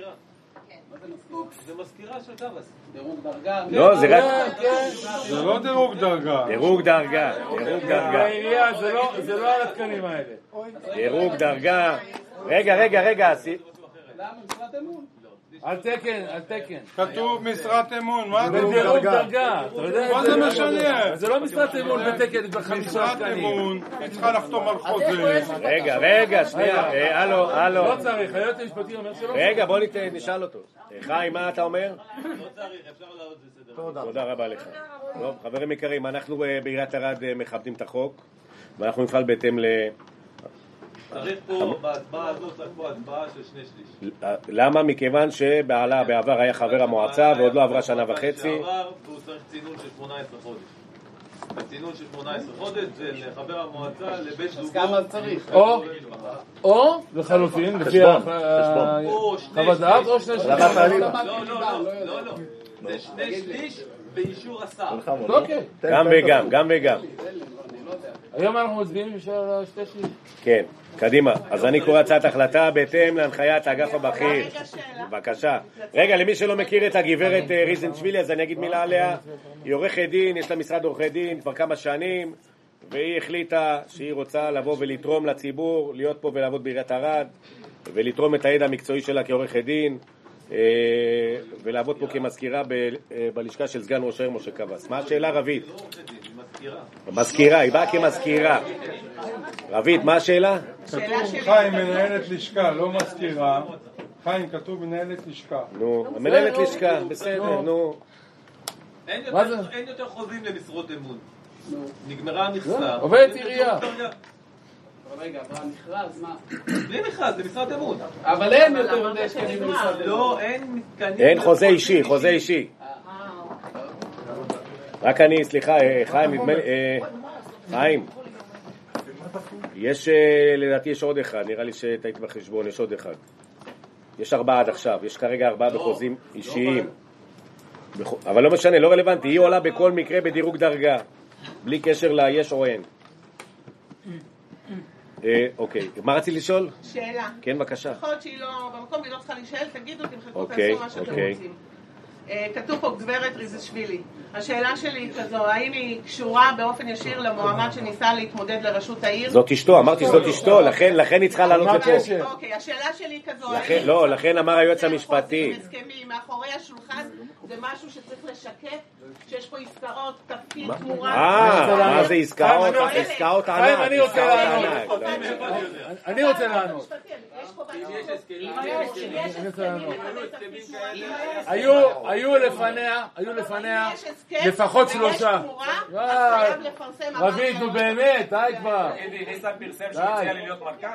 זה מזכירה של דרס. דירוג דרגה. לא, זה רק... זה לא דירוג דרגה. דירוג דרגה. בעירייה זה לא על התקנים האלה. דירוג דרגה. רגע. למה משרת אמון? על תקן, על תקן. כתוב משרת אמון, מה זה? בדירוג דרגה. מה זה משנה? זה לא משרת אמון בתקן, זה 5 משרת שקלים. אמון, היא צריכה לחתום על חוזה. רגע, שנייה, הלו. לא צריך, היועץ המשפטי אומר שלא. רגע, בוא נשאל אותו. חיים, מה אתה אומר? לא צריך, אפשר לעלות בסדר. תודה רבה לך. טוב, חברים יקרים, אנחנו בעיריית ערד מכבדים את החוק, ואנחנו נפעל בהתאם ל... צריך פה, בהצבעה הזאת, צריך פה הצבעה של 2/3. למה? מכיוון שבעלה בעבר היה חבר המועצה ועוד לא עברה שנה וחצי. והוא צריך צינון של 18 חודש. הצינון של 18 חודש זה לחבר המועצה לבית זוגו. אז כמה צריך? או לחלופין, לפי חוות דעת, או 2/3. לא. זה 2/3 באישור השר. אוקיי. גם וגם. היום אנחנו מצביעים בשביל 2/3. כן, קדימה. אז אני קורא הצעת החלטה בהתאם להנחיית האגף הבכיר. בבקשה. רגע, למי שלא מכיר את הגברת ריזנשווילי, אז אני אגיד מילה עליה. היא עורכת דין, יש לה משרד עורכי דין כבר כמה שנים, והיא החליטה שהיא רוצה לבוא ולתרום לציבור, להיות פה ולעבוד בעיריית ערד, ולתרום את הידע המקצועי שלה כעורכת דין, ולעבוד פה כמזכירה בלשכה של סגן ראש העיר משה קבס. מה השאלה, רבית? מזכירה, היא באה כמזכירה. רבית, מה השאלה? כתוב חיים מנהלת לשכה, לא מזכירה. חיים, כתוב מנהלת לשכה. נו, מנהלת לשכה, בסדר, נו. אין יותר חוזים למשרות אמון. נגמרה המכסה. עובדת עירייה. רגע, במכרז, מה? בלי מכרז, זה משרת אמון. אבל אין יותר תקנים במשרד אמון. לא, אין מתקנים. אין חוזה אישי. רק אני, סליחה, חיים, נדמה לי, חיים. לדעתי יש עוד אחד, נראה לי שהיית בחשבון, יש עוד אחד. יש 4 עד עכשיו, יש כרגע 4 בחוזים אישיים. אבל לא משנה, לא רלוונטי, היא עולה בכל מקרה בדירוג דרגה, בלי קשר ליש או אין. אוקיי, מה רציתי לשאול? שאלה. כן, בבקשה. יכול להיות שהיא לא במקום והיא לא צריכה להישאל, תגידו, תמחקו, תעשו מה שאתם רוצים. כתוב פה גברת ריזשווילי. השאלה שלי היא כזו, האם היא קשורה באופן ישיר למועמד שניסה להתמודד לראשות העיר? זאת אשתו, אמרתי שזאת אשתו, לכן היא צריכה לעלות לפה. אוקיי, השאלה שלי היא כזו, לא, לכן אמר היועץ המשפטי. הסכמים מאחורי השולחן זה משהו שצריך לשקף, שיש פה עסקאות, תפקיד, תמורה. מה זה עסקאות? עסקאות ענק. אני רוצה לענות. היו לפניה לפחות 3. רבית, נו באמת, די כבר. ניסן פרסם שמציע לי להיות מנכ"ל.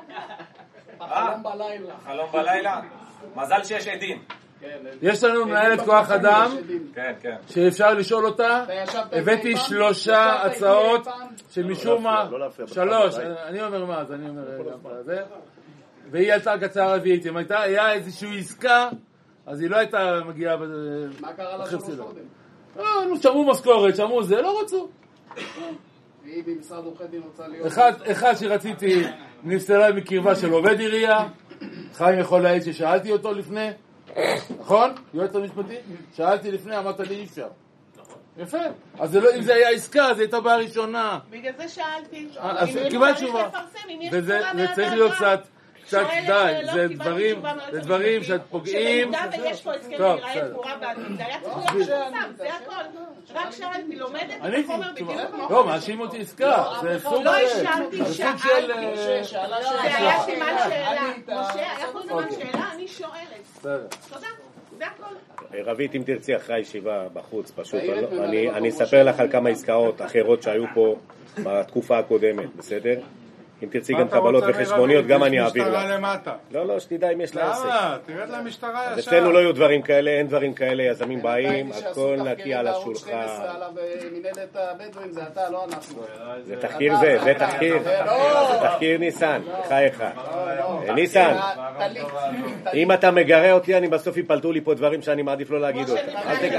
חלום בלילה. מזל שיש עדים. יש לנו מנהלת כוח אדם שאפשר לשאול אותה. הבאתי 3 הצעות שמשום מה 3, אני אומר מה, אז אני אומר זה, והיא עלתה קצרה רביעית. אם היה איזושהי עסקה אז היא לא הייתה מגיעה. מה קרה לה 3 קודם? שמעו משכורת, שמעו זה, לא רצו. והיא במשרד עורכי דין רוצה להיות... אחד שרציתי נפטרה מקרבה של עובד עירייה. חיים יכול להעיד ששאלתי אותו לפני, נכון? יועץ המשפטי? שאלתי לפני, אמרת לי אי אפשר. יפה. אז אם זה היה עסקה, אז הייתה בעיה ראשונה. בגלל זה שאלתי. אז קיבל תשובה. וזה צריך להיות קצת די, זה דברים שאת פוגעים. שבמידה ויש פה הסכם נראה תמורה בעתיד, היה צריך להיות שסם, זה הכל. רק שאלתי, לומדת את החומר בדיוק כמו... לא, מאשים אותי עסקה. זה סוג של... לא השאלתי, שאלתי. זה היה סימן שאלה. משה, היה פה סימן שאלה, אני שואלת. תודה. זה הכל. רבית, אם תרצי אחרי הישיבה בחוץ, פשוט, אני אספר לך על כמה עסקאות אחרות שהיו פה בתקופה הקודמת, בסדר? אם תרצי גם קבלות וחשבוניות, גם אני אעביר לך. לא, שתדע אם יש לה עסק. למה? תרד למשטרה ישר. אצלנו לא יהיו דברים כאלה, אין דברים כאלה, יזמים באים, הכל נקי על השולחן. מנהלת הבדואים זה אתה, לא אנחנו. זה תחקיר זה תחקיר ניסן, חייך. ניסן, אם אתה מגרה אותי, אני בסוף יפלטו לי פה דברים שאני מעדיף לא להגיד אותם.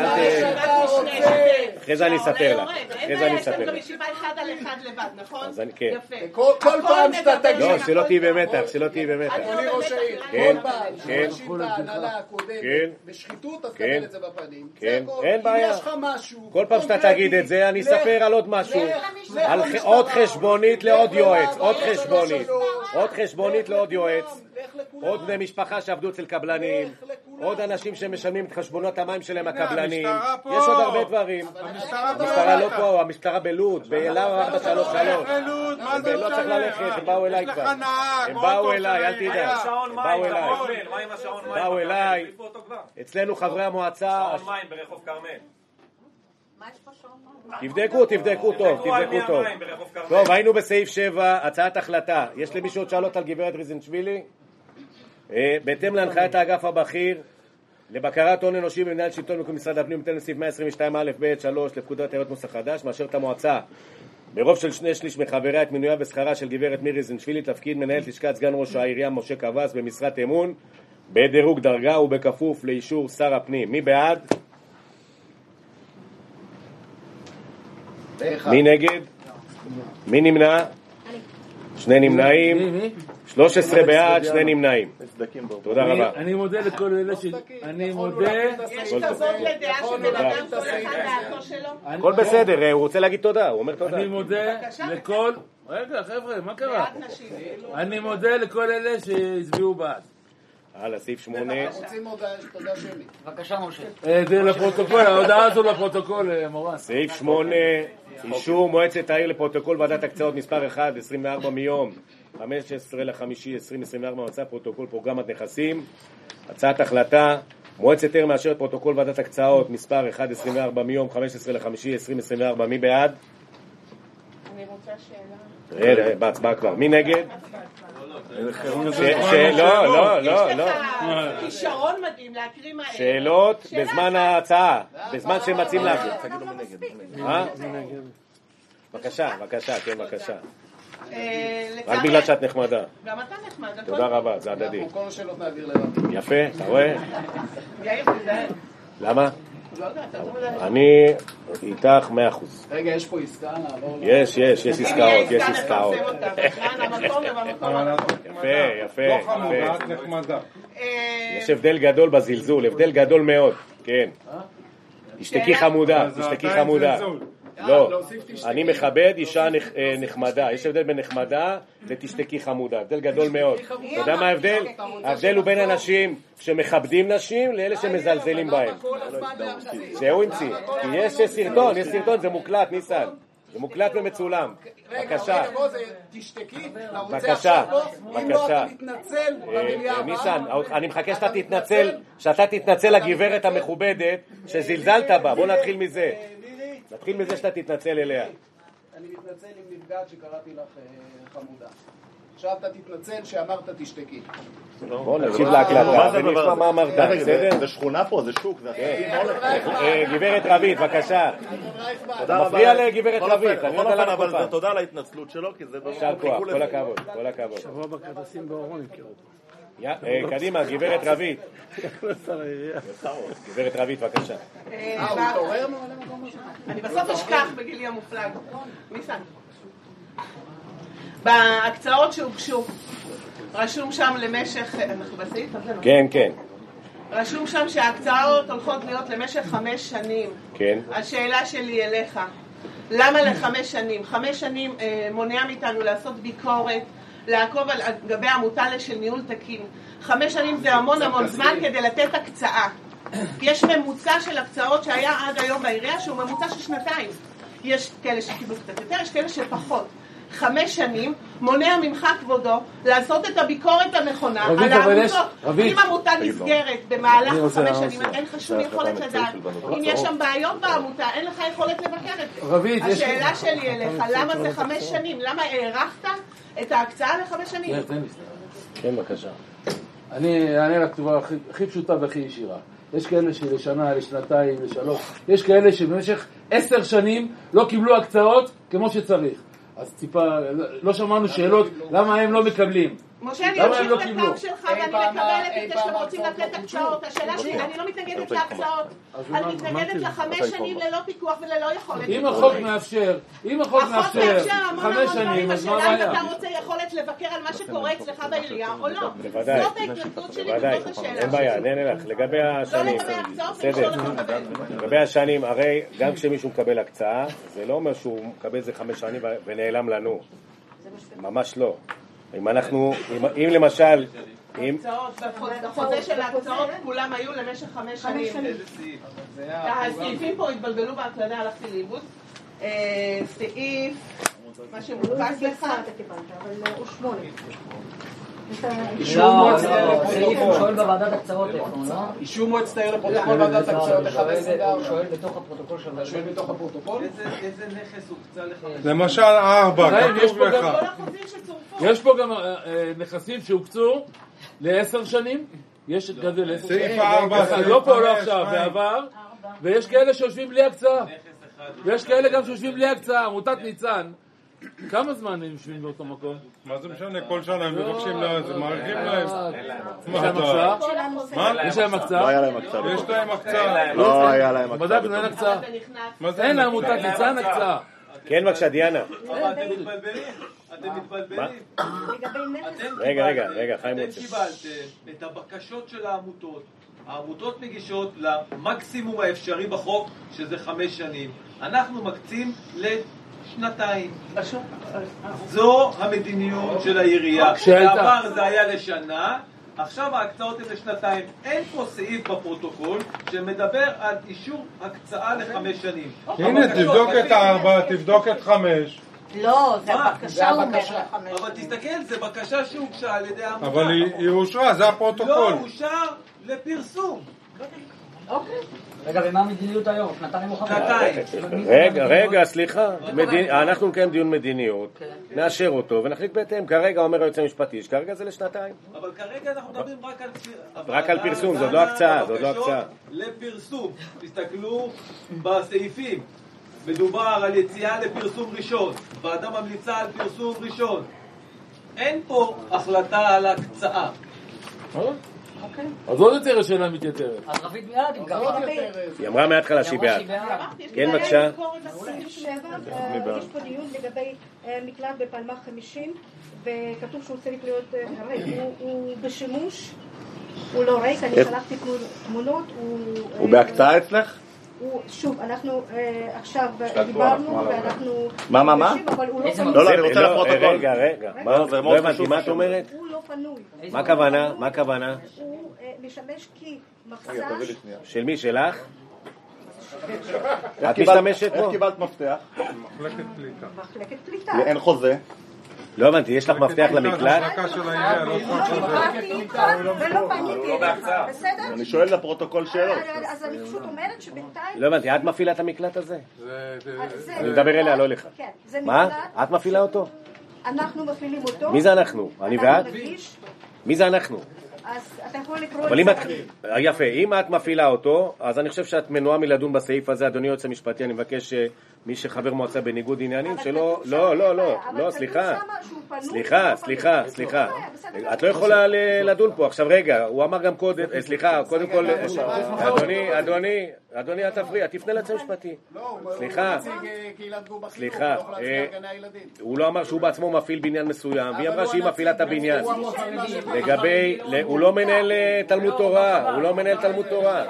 אחרי זה אני אספר לך. אין בעיה, יש גם ישיבה 1 על 1 לבד, נכון? יפה. כל פעם שאתה תגיד... לא, שלא תהי במתח, אדוני ראש העיר, כל פעם שמאשים את ההנהלה הקודמת בשחיתות, אז תגיד את זה בפנים. אין בעיה. יש לך משהו... כל פעם שאתה תגיד את זה, אני אספר על עוד משהו. על עוד חשבונית לעוד יועץ. עוד חשבונית לעוד יועץ. עוד בני משפחה שעבדו אצל קבלנים. עוד אנשים שמשלמים את חשבונות המים שלהם, הקבלנים, יש עוד הרבה דברים. המשטרה לא פה, המשטרה בלוד, בלהב 433. לא צריך ללכת, הם באו אליי כבר. הם באו אליי, אל תדע. באו אליי. אצלנו חברי המועצה. שעון מים ברחוב כרמל. תבדקו טוב. טוב, היינו בסעיף 7, הצעת החלטה. יש למישהו עוד שאלות על גברת ריזנשווילי? בהתאם להנחיית האגף הבכיר לבקרת הון אנושי במנהל שלטון מקומי משרד הפנים, ניתן לסעיף 122א(ב)(3) לפקודת העיריות נוסח חדש, מאשר את המועצה ברוב של 2/3 מחבריה את מינויה ושכרה של גברת מירי ריזנשווילי תפקיד מנהלת לשכת סגן ראש העירייה משה קבס במשרת אמון בדירוג דרגה ובכפוף לאישור שר הפנים. מי בעד? מי נגד? מי נמנע? 2 נמנעים. 13 בעד, 2 נמנעים. תודה רבה. אני מודה לכל אלה אני מודה. יש כבוד לדעה שבן אדם כל אחד דעתו שלו? הכל בסדר, הוא רוצה להגיד תודה, הוא אומר תודה. אני מודה לכל... רגע חבר'ה, מה קרה? אני מודה לכל אלה שהצביעו בעד. הלאה, סעיף 8. רוצים תודה שמית. בבקשה משה. זה לפרוטוקול, ההודעה הזו לפרוטוקול, מורן. סעיף 8, אישור מועצת העיר לפרוטוקול ועדת הקצאות מספר 1, 24 מיום 15/5/2024, מצא פרוטוקול פרוגרמת נכסים. הצעת החלטה, מועצת העיר מאשרת פרוטוקול ועדת הקצאות מספר 1, 24 מיום 15/5/2024. מי בעד? אני רוצה שאלה. בהצבעה כבר. מי נגד? לא. יש לך כישרון מדהים להקריא מהר. שאלות בזמן ההצעה, בזמן שמציעים להקריא. בבקשה, כן בבקשה. רק בגלל שאת נחמדה. גם אתה נחמד. תודה רבה, זה הדדי. כל השאלות נעביר לרבי. יפה, אתה רואה? יאיר, תדע. למה? לא יודע, אתה לא יודע. אני איתך 100%. רגע, יש פה עסקה, נעבור... יש עסקאות, יש עסקאות. יפה. יש הבדל גדול בזלזול, הבדל גדול מאוד, כן. תשתקי חמודה. לא, אני מכבד אישה נחמדה. יש הבדל בין נחמדה לתשתקי חמודה, הבדל גדול מאוד. אתה יודע מה ההבדל? ההבדל הוא בין אנשים שמכבדים נשים לאלה שמזלזלים בהם. זהו המציא. כי יש סרטון, זה מוקלט, ניסן. זה מוקלט ומצולם. בבקשה. תשתקי, בבקשה. אם לא אתה תתנצל במליאה. ניסן, אני מחכה שאתה תתנצל לגברת המכובדת שזלזלת בה. בוא נתחיל מזה. שאתה תתנצל אליה. אני מתנצל אם נפגעת שקראתי לך חמודה. עכשיו אתה תתנצל שאמרת תשתקי. בוא נקשיב להקלטה ונשמע מה אמרת, בסדר? זה שכונה פה, זה שוק. גברת רבית, בבקשה. מפריע לגברת רבית. אבל תודה על ההתנצלות שלו, כי זה... יישר כוח, כל הכבוד. שבוע בכרטיסים באורון יקראו. קדימה, גברת רבית. גברת רבית, בבקשה. הוא התעורר? אני בסוף אשכח בגילי המופלג. ניסן. בהקצאות שהוגשו, רשום שם למשך, אנחנו בסעיף הזה, לא? כן. רשום שם שההקצאות הולכות להיות למשך 5 שנים. כן. השאלה שלי אליך, למה ל5 שנים? 5 שנים מונע מאיתנו לעשות ביקורת, לעקוב על גבי עמותה של ניהול תקין. 5 שנים זה המון זמן כדי לתת הקצאה. יש ממוצע של הקצאות שהיה עד היום בעירייה שהוא ממוצע של 2. יש כאלה שקיבלו קצת יותר, יש כאלה שפחות. 5 שנים מונע ממך כבודו לעשות את הביקורת הנכונה על העמותות. אם עמותה נסגרת במהלך 5 שנים, אין לך שום יכולת לדעת. אם יש שם בעיות בעמותה, אין לך יכולת לבקר את זה. השאלה שלי אליך, למה זה 5 שנים? למה הארכת את ההקצאה ל5 שנים? כן, בבקשה. אני אענה לתשובה הכי פשוטה והכי ישירה. יש כאלה שלשנה, לשנתיים, ל3. יש כאלה שבמשך 10 שנים לא קיבלו הקצאות כמו שצריך. אז טיפה, לא שמענו שאלות למה הם לא מקבלים. משה, אני אמשיך לקו שלך ואני מקבלת את זה שאתם רוצים לתת הקצאות. השאלה שלי, אני לא מתנגדת להקצאות. אני מתנגדת ל5 שנים ללא פיקוח וללא יכולת. אם החוק מאפשר 5 שנים, אז מה השאלה אם אתה רוצה יכולת לבקר על מה שקורה אצלך בעירייה או לא. זאת ההתנגדות שלי בתוך השאלה. אין בעיה, נהנה לך. לגבי השנים, לגבי השנים, הרי גם כשמישהו מקבל הקצאה, זה לא אומר שהוא מקבל זה 5 שנים ונעלם לנו. ממש לא. אם למשל בחוזה של ההקצאות כולם היו למשך 5 שנים. הסעיפים פה התבלבלו בהקלדה, הלכתי לאיבוד. סעיף, מה שמודפס לך. אבל הוא 8. הוא שואל בוועדת הקצאות איפה, לא? אישור מועצת העיר לפרוטוקול ועדת הקצאות 11. הוא שואל בתוך הפרוטוקול של... שואל בתוך הפרוטוקול? איזה נכס הוקצה לך? למשל 4, כתוב לך. יש פה גם נכסים שהוקצו ל10 שנים. יש כזה ל10 שנים. סעיף 4. לא פה, לא עכשיו, בעבר. ויש כאלה שיושבים בלי הקצאה. ויש כאלה גם שיושבים בלי הקצאה. עמותת ניצן. כמה זמן הם יושבים באותו מקום? מה זה משנה? כל שנה הם מבקשים להם, זה מעריכים להם. יש להם הקצאה? מה? יש להם הקצאה? לא היה להם הקצאה. יש להם הקצאה. לא היה להם הקצאה. בדקנו, אין הקצאה. אין לעמותת ניצן הקצאה. כן, בבקשה, דיאנה. אתם מתבלבלים. רגע, חיים אתם קיבלתם את הבקשות של העמותות. העמותות מגישות למקסימום האפשרי בחוק, שזה 5 שנים. אנחנו מקצים לשנתיים. זו המדיניות של העירייה. בעבר זה היה לשנה, עכשיו ההקצאות הן לשנתיים. אין פה סעיף בפרוטוקול שמדבר על אישור הקצאה ל5 שנים. הנה, תבדוק את 4, תבדוק את 5. לא, זה הבקשה אומרת. אבל תסתכל, זה בקשה שהוגשה על ידי העמותה. אבל היא אושרה, זה הפרוטוקול. לא, אושר לפרסום. אוקיי. רגע, ומה המדיניות היום? שנתיים או 5? רגע, סליחה. אנחנו נקיים דיון מדיניות, נאשר אותו ונחליט בהתאם. כרגע אומר היועץ המשפטי, שכרגע זה לשנתיים. אבל כרגע אנחנו מדברים רק על פרסום, זאת לא הקצאה, זאת לא הקצאה. לפרסום, תסתכלו בסעיפים. מדובר על יציאה לפרסום ראשון. ועדה ממליצה על פרסום ראשון. אין פה החלטה על הקצאה. אז עוד יותר השאלה מתייתרת. אז רבית מיד עם ככה. היא אמרה מההתחלה שהיא בעד. כן, בבקשה. יש פה דיון לגבי מקלט בפלמ"ח 50, וכתוב שהוא צריך להיות ריק. הוא בשימוש, הוא לא ריק, אני שלחתי תמונות. הוא בהקצאה אצלך? שוב, אנחנו עכשיו דיברנו ואנחנו... מה? לא, אני רוצה לפרוטוקול. רגע. לא הבנתי, מה את אומרת? הוא לא פנוי. מה הכוונה? הוא משמש כמחסש. של מי? שלך? את משתמשת פה? איך קיבלת מפתח? מחלקת קליטה. אין חוזה? לא הבנתי, יש לך מפתח למקלט? ולא פניתי אליך, בסדר? אני שואל לפרוטוקול שאלות. אז אני פשוט אומרת שבינתיים... לא הבנתי, את מפעילה את המקלט הזה? אני מדבר אליה, לא לך. מה? את מפעילה אותו? אנחנו מפעילים אותו. מי זה אנחנו? אני ואת? מי זה אנחנו? אז אתה יכול לקרוא את זה. יפה, אם את מפעילה אותו, אז אני חושב שאת מנועה מלדון בסעיף הזה. אדוני יועץ המשפטי, אני מבקש מי שחבר מועצה בניגוד עניינים שלא... לא, סליחה. את לא יכולה לדון פה. עכשיו רגע, הוא אמר גם קודם, סליחה, קודם כל, אדוני, אל תפריע, תפנה ליועץ המשפטי. סליחה, הוא לא אמר שהוא בעצמו מפעיל בניין מסוים, והיא אמרה שהיא מפעילה את הבניין. לגבי, הוא לא מנהל תלמוד תורה,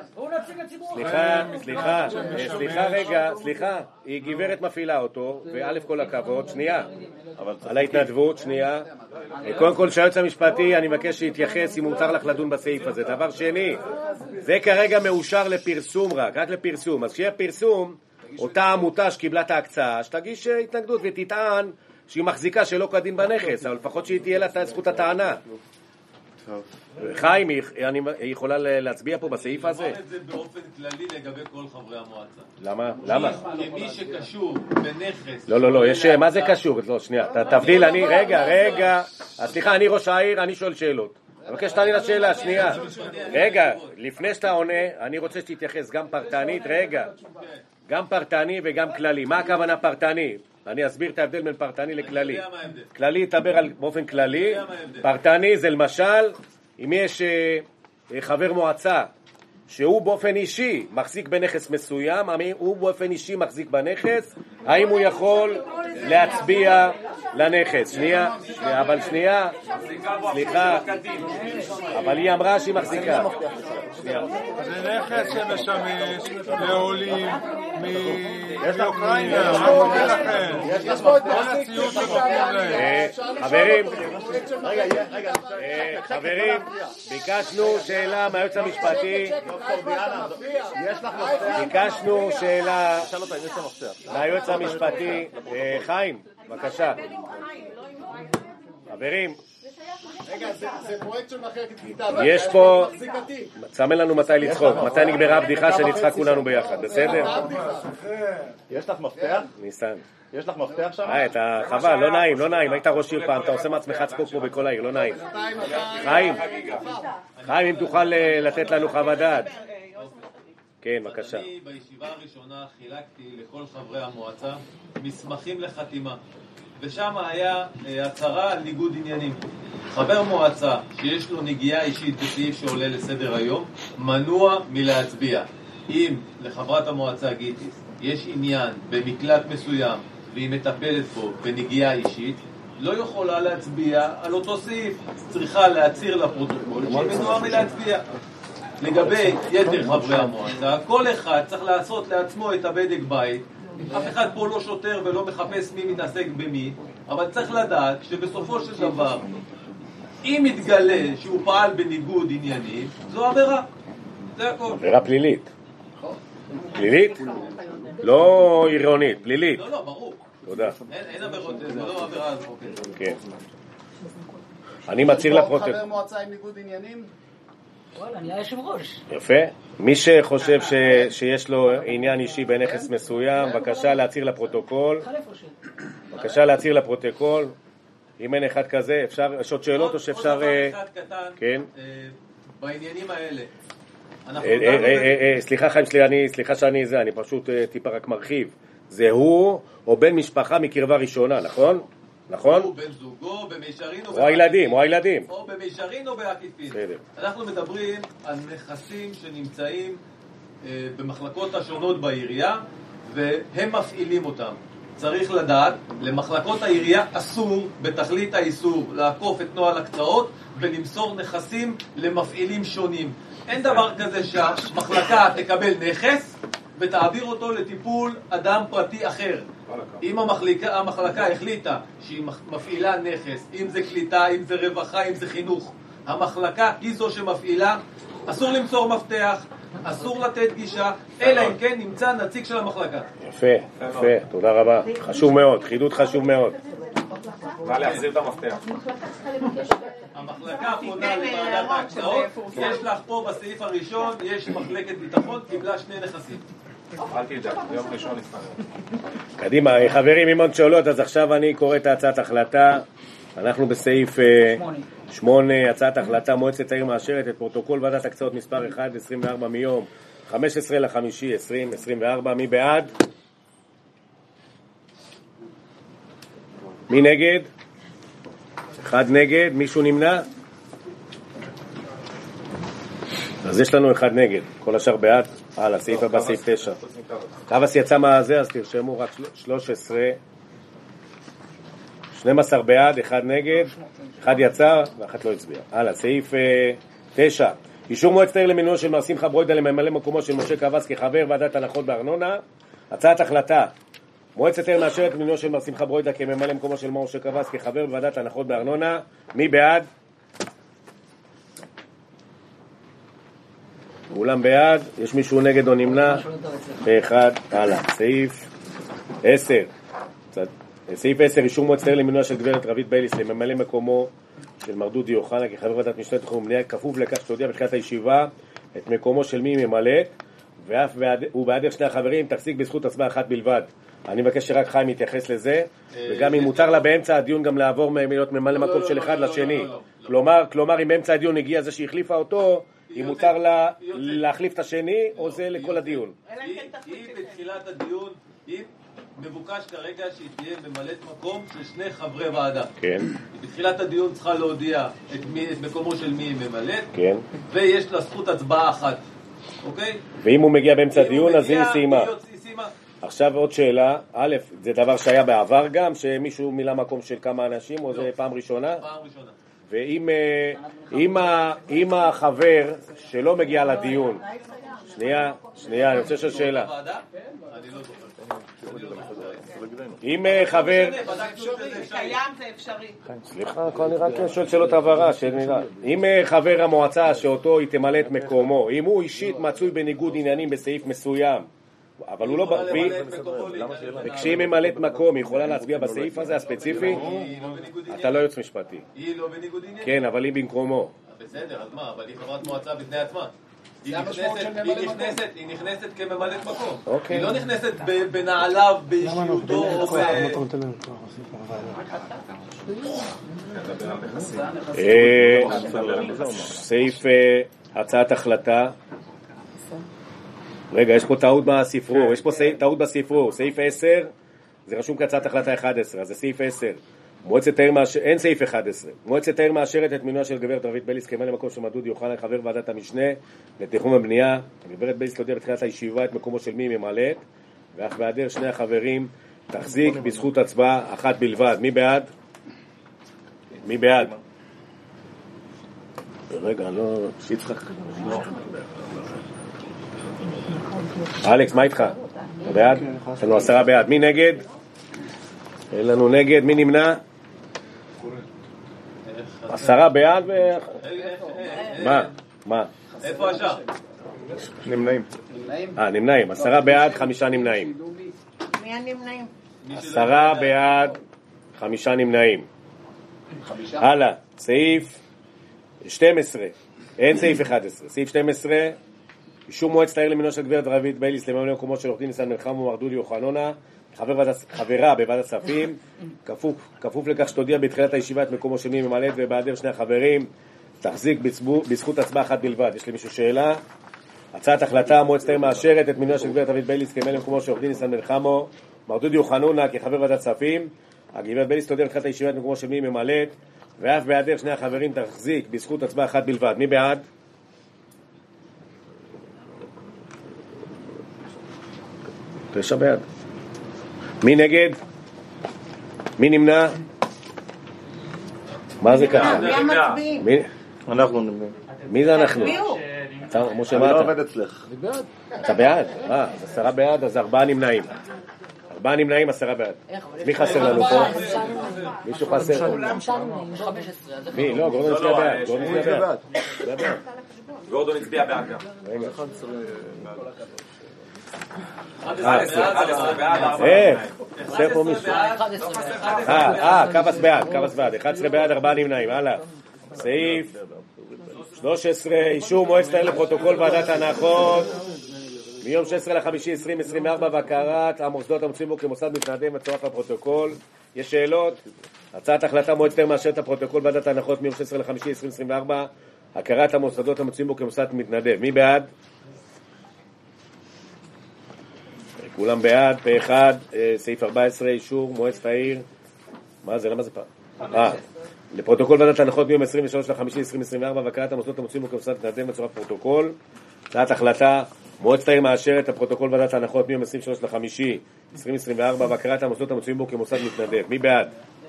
סליחה, היא גברת מפעילה אותו, וא' כל הכבוד, שנייה, על ההתנדבות, שנייה. קודם כל שהיועץ המשפטי, אני מבקש להתייחס אם מותר לך לדון בסעיף הזה. דבר שני, זה כרגע מאושר לפרסום רק לפרסום. אז כשיהיה פרסום, אותה עמותה שקיבלה את ההקצאה, שתגיש התנגדות ותטען שהיא מחזיקה שלא כדין בנכס, אבל לפחות שהיא תהיה לה את זכות הטענה. חיים, היא יכולה להצביע פה בסעיף הזה? אני אומר את זה באופן כללי לגבי כל חברי המועצה. למה? כמי שקשור בנכס... לא, יש... מה זה קשור? לא, שנייה, תבדיל, רגע. סליחה, אני ראש העיר, אני שואל שאלות. אני מבקש שתעני לשאלה, שנייה. רגע, לפני שאתה עונה, אני רוצה שתתייחס גם פרטנית, גם פרטני וגם כללי. מה הכוונה פרטני? אני אסביר את ההבדל בין פרטני לכללי. כללי יתבר באופן כללי, פרטני זה למשל, אם יש חבר מועצה שהוא באופן אישי מחזיק בנכס מסוים, הוא באופן אישי מחזיק בנכס, האם הוא יכול להצביע לנכס? שנייה, סליחה, אבל היא אמרה שהיא מחזיקה. זה נכס שמשמש לעולים מאוקראינה, מה קורה לכם? יש פה את הציוד שנותנים להם. חברים, ביקשנו שאלה מהיועץ המשפטי. ביקשנו שאלה מהיועץ המשפטי. חיים, בבקשה. חברים, רגע, זה פרויקט של מחלקת קליטה. יש פה, צמא לנו מתי לצחוק, מתי נגמרה הבדיחה שנצחק כולנו ביחד, בסדר? יש לך מפתח? ניסן. יש לך מפתח שם? אתה חבל, לא נעים, לא נעים, היית ראש עיר פעם, אתה עושה מעצמך צחוק פה בכל העיר, לא נעים. חיים, אם תוכל לתת לנו חוות דעת. כן, בבקשה. אני בישיבה הראשונה חילקתי לכל חברי המועצה מסמכים לחתימה, ושם היה הצהרה על ניגוד עניינים. חבר מועצה שיש לו נגיעה אישית בסעיף שעולה לסדר היום מנוע מלהצביע. אם לחברת המועצה גיטיס יש עניין במקלט מסוים והיא מטפלת פה בנגיעה אישית, לא יכולה להצביע על אותו סעיף, צריכה להצהיר לפרוטוקול שהיא מנועה מלהצביע. לגבי יתר חברי המועצה, כל אחד צריך לעשות לעצמו את הבדק בית. אף אחד פה לא שוטר ולא מחפש מי מתעסק במי, אבל צריך לדעת שבסופו של דבר, אם מתגלה שהוא פעל בניגוד עניינים, זו עבירה. זה הכל. עבירה פלילית. פלילית? לא עירונית, פלילית. לא, ברור. תודה. אין עבירות, זה לא עבירה על חוק. כן. אני מצהיר לפרוטוקול. חבר מועצה עם ניגוד עניינים? וואלה, אני היושב ראש. יפה. מי שחושב שיש לו עניין אישי בנכס מסוים, בבקשה להצהיר לפרוטוקול. בבקשה להצהיר לפרוטוקול. אם אין אחד כזה, אפשר, יש עוד שאלות או שאפשר... עוד דבר אחד קטן, כן. בעניינים האלה. סליחה חיים, סליחה אני פשוט טיפה רק מרחיב. זה הוא או בן משפחה מקרבה ראשונה, נכון? נכון? הוא בן זוגו, במישרין או הילדים, או הילדים. או במישרין או בעקיפין. אנחנו מדברים על נכסים שנמצאים במחלקות השונות בעירייה, והם מפעילים אותם. צריך לדעת, למחלקות העירייה אסור בתכלית האיסור לעקוף את נוהל הקצאות ולמסור נכסים למפעילים שונים. אין דבר כזה שהמחלקה תקבל נכס ותעביר אותו לטיפול אדם פרטי אחר. אם המחלקה החליטה שהיא מפעילה נכס, אם זה קליטה, אם זה רווחה, אם זה חינוך, המחלקה היא זו שמפעילה, אסור למסור מפתח, אסור לתת גישה, אלא אם כן נמצא נציג של המחלקה. יפה, יפה, תודה רבה. חשוב מאוד, חידוד חשוב מאוד. מה להחזיר את המפתח? המחלקה פונה לוועדת ההקצאות, יש לך פה בסעיף הראשון, יש מחלקת ביטחון, קיבלה 2 נכסים. אל תדאג, ביום ראשון נפתח. קדימה, חברים, אם עוד שאלות, אז עכשיו אני קורא את הצעת החלטה. אנחנו בסעיף 8, הצעת החלטה, מועצת העיר מאשרת את פרוטוקול ועדת הקצאות מספר 1-24 מיום 15/5/2024. מי בעד? מי נגד? 1 נגד, מישהו נמנע? אז יש לנו 1 נגד, כל השאר בעד. הלאה, סעיף הבא, סעיף 9. טבס יצא מהזה, אז תרשמו רק 13. 12 בעד, 1 נגד, 1 יצא ו1 לא הצביע. הלאה, סעיף 9. אישור מועצת העיר למינויו של מר שמחה ברוידא לממלא מקומו של משה קבס כחבר ועדת הנחות בארנונה. הצעת החלטה. מועצת העיר מאשרת את מינויו של מר שמחה ברוידא כממלא מקומו של מר משה קבס כחבר בוועדת הנחות בארנונה. מי בעד? כולם בעד. יש מישהו נגד או נמנע? אחד. הלאה. סעיף 10. סעיף 10, אישור מועצת העיר למינויה של גברת רבית בייליס לממלא מקומו של מר דודי אוחנה כחבר ועדת משנה לתכנון ובנייה, כפוף לכך שתודיע בתחילת הישיבה את מקומו של מי ממלאת, ובהיעדר 2 החברים תחזיק בזכות הצבעה 1 בלבד. אני מבקש שרק חיים יתייחס לזה, וגם אם מותר לה באמצע הדיון גם לעבור להיות ממלא מקום של אחד לשני. כלומר, אם באמצע הדיון הגיע זה שהחליפה אותו, אם מותר לה להחליף את השני, או זה לכל הדיון. היא בתחילת הדיון, היא מבוקש כרגע שהיא תהיה ממלאת מקום של 2 חברי ועדה. כן. בתחילת הדיון צריכה להודיע את מקומו של מי היא ממלאת. כן. ויש לה זכות הצבעה 1. אוקיי? ואם הוא מגיע באמצע הדיון, אז היא סיימה. עכשיו עוד שאלה. א', זה דבר שהיה בעבר גם, שמישהו מילא מקום של כמה אנשים, או זה פעם ראשונה? פעם ראשונה. ואם החבר שלא מגיע לדיון, שנייה, אני רוצה לשאול שאלה. אם חבר... קיים זה אפשרי. סליחה, אני רק שואל שאלות הבהרה. אם חבר המועצה שאותו היא תמלא את מקומו, אם הוא אישית מצוי בניגוד עניינים בסעיף מסוים, אבל הוא לא... וכשהיא ממלאת מקום, היא יכולה להצביע בסעיף הזה הספציפי? אתה לא יועץ משפטי. היא לא בניגוד עניינים? כן, אבל היא במקומו. בסדר, אז מה? אבל היא חברת מועצה בפני עצמה. היא נכנסת כממלאת מקום. היא לא נכנסת בנעליו, באישיותו או סעיף הצעת החלטה. רגע, יש פה טעות בספרור. יש פה טעות בספרור. סעיף 10, זה רשום כהצעת החלטה 11, אז זה סעיף 10. אין סעיף 11. מועצת העיר מאשרת את מינויה של גברת רבית בליס כממלא מקום של מדוד יוחנן חבר ועדת המשנה לתכנון ובנייה. גברת בליס תודיע בתחילת הישיבה את מקומו של מי ממלאת, ואך בהיעדר שני החברים תחזיק בזכות הצבעה אחת בלבד. מי בעד? מי בעד? רגע, לא... שיצחק. אלכס, מה איתך? אתה בעד? יש לנו 10 בעד. מי נגד? אין לנו נגד. מי נמנע? 10 בעד ו... מה? איפה השאר? נמנעים. נמנעים. 10 בעד, 5 נמנעים. מי הנמנעים? 10 בעד, 5 נמנעים. הלאה, סעיף 12. אין סעיף 11. סעיף 12. אישור מועצת העיר למינויה של גברת רבית בליס לממלא מקומו של עורך דין ניסן מלחם ומר דודי אוחנונה חברה בוועדת כספים, כפוף לכך שתודיע בתחילת הישיבה את מקומו של מי ממלאת, ובהיעדר שני החברים תחזיק בזכות הצבעה אחת בלבד. יש למישהו שאלה? הצעת החלטה: מועצת העיר מאשרת את מינויה של גברת רבית בליס כממלא מקומו של עורך דין ניסן מלחם ומר דודי אוחנונה כחבר ועדת כספים. הגברת בליס תודיע בתחילת הישיבה את מקומו של מי ממלאת, ואף בהיעדר שני החברים תחזיק בזכות הצבעה אחת בלבד. מי בעד? תשע בעד. מי נגד? מי נמנע? מה זה ככה? אנחנו נמנעים. מי זה אנחנו? אני לא עובד אצלך. אתה בעד? אז 10 בעד, אז 4 נמנעים. 4 נמנעים, 10 בעד. מי חסר לנו פה? מישהו חסר? מי? לא, גורדון הצביע בעד. גורדון הצביע בעד גם. 11 בעד. חסר פה מישהו. כבס בעד. 11 בעד, 4 נמנעים. הלאה. סעיף 13. אישור מועצת העיר לפרוטוקול ועדת ההנחות מיום 16/5/2024 והכרת המוסדות המצויים בו כמוסד מתנדב מצורף לפרוטוקול. יש שאלות? הצעת החלטה: מועצת העיר מאשרת את הפרוטוקול ועדת ההנחות מיום 16/5/2024 הכרת המוסדות המצויים בו כמוסד מתנדב. מי בעד? כולם בעד, פה אחד. סעיף 14, אישור מועצת העיר. מה זה? למה זה פעם? לפרוטוקול ועדת ההנחות מיום 23/5/2024 והכרת המוסדות המצויים בו כמוסד מתנדב מצורף לפרוטוקול. הצעת החלטה: מועצת העיר מאשרת את הפרוטוקול ועדת ההנחות מיום 23/5/2024 והכרת המוסדות המצויים בו כמוסד מתנדב. מי בעד?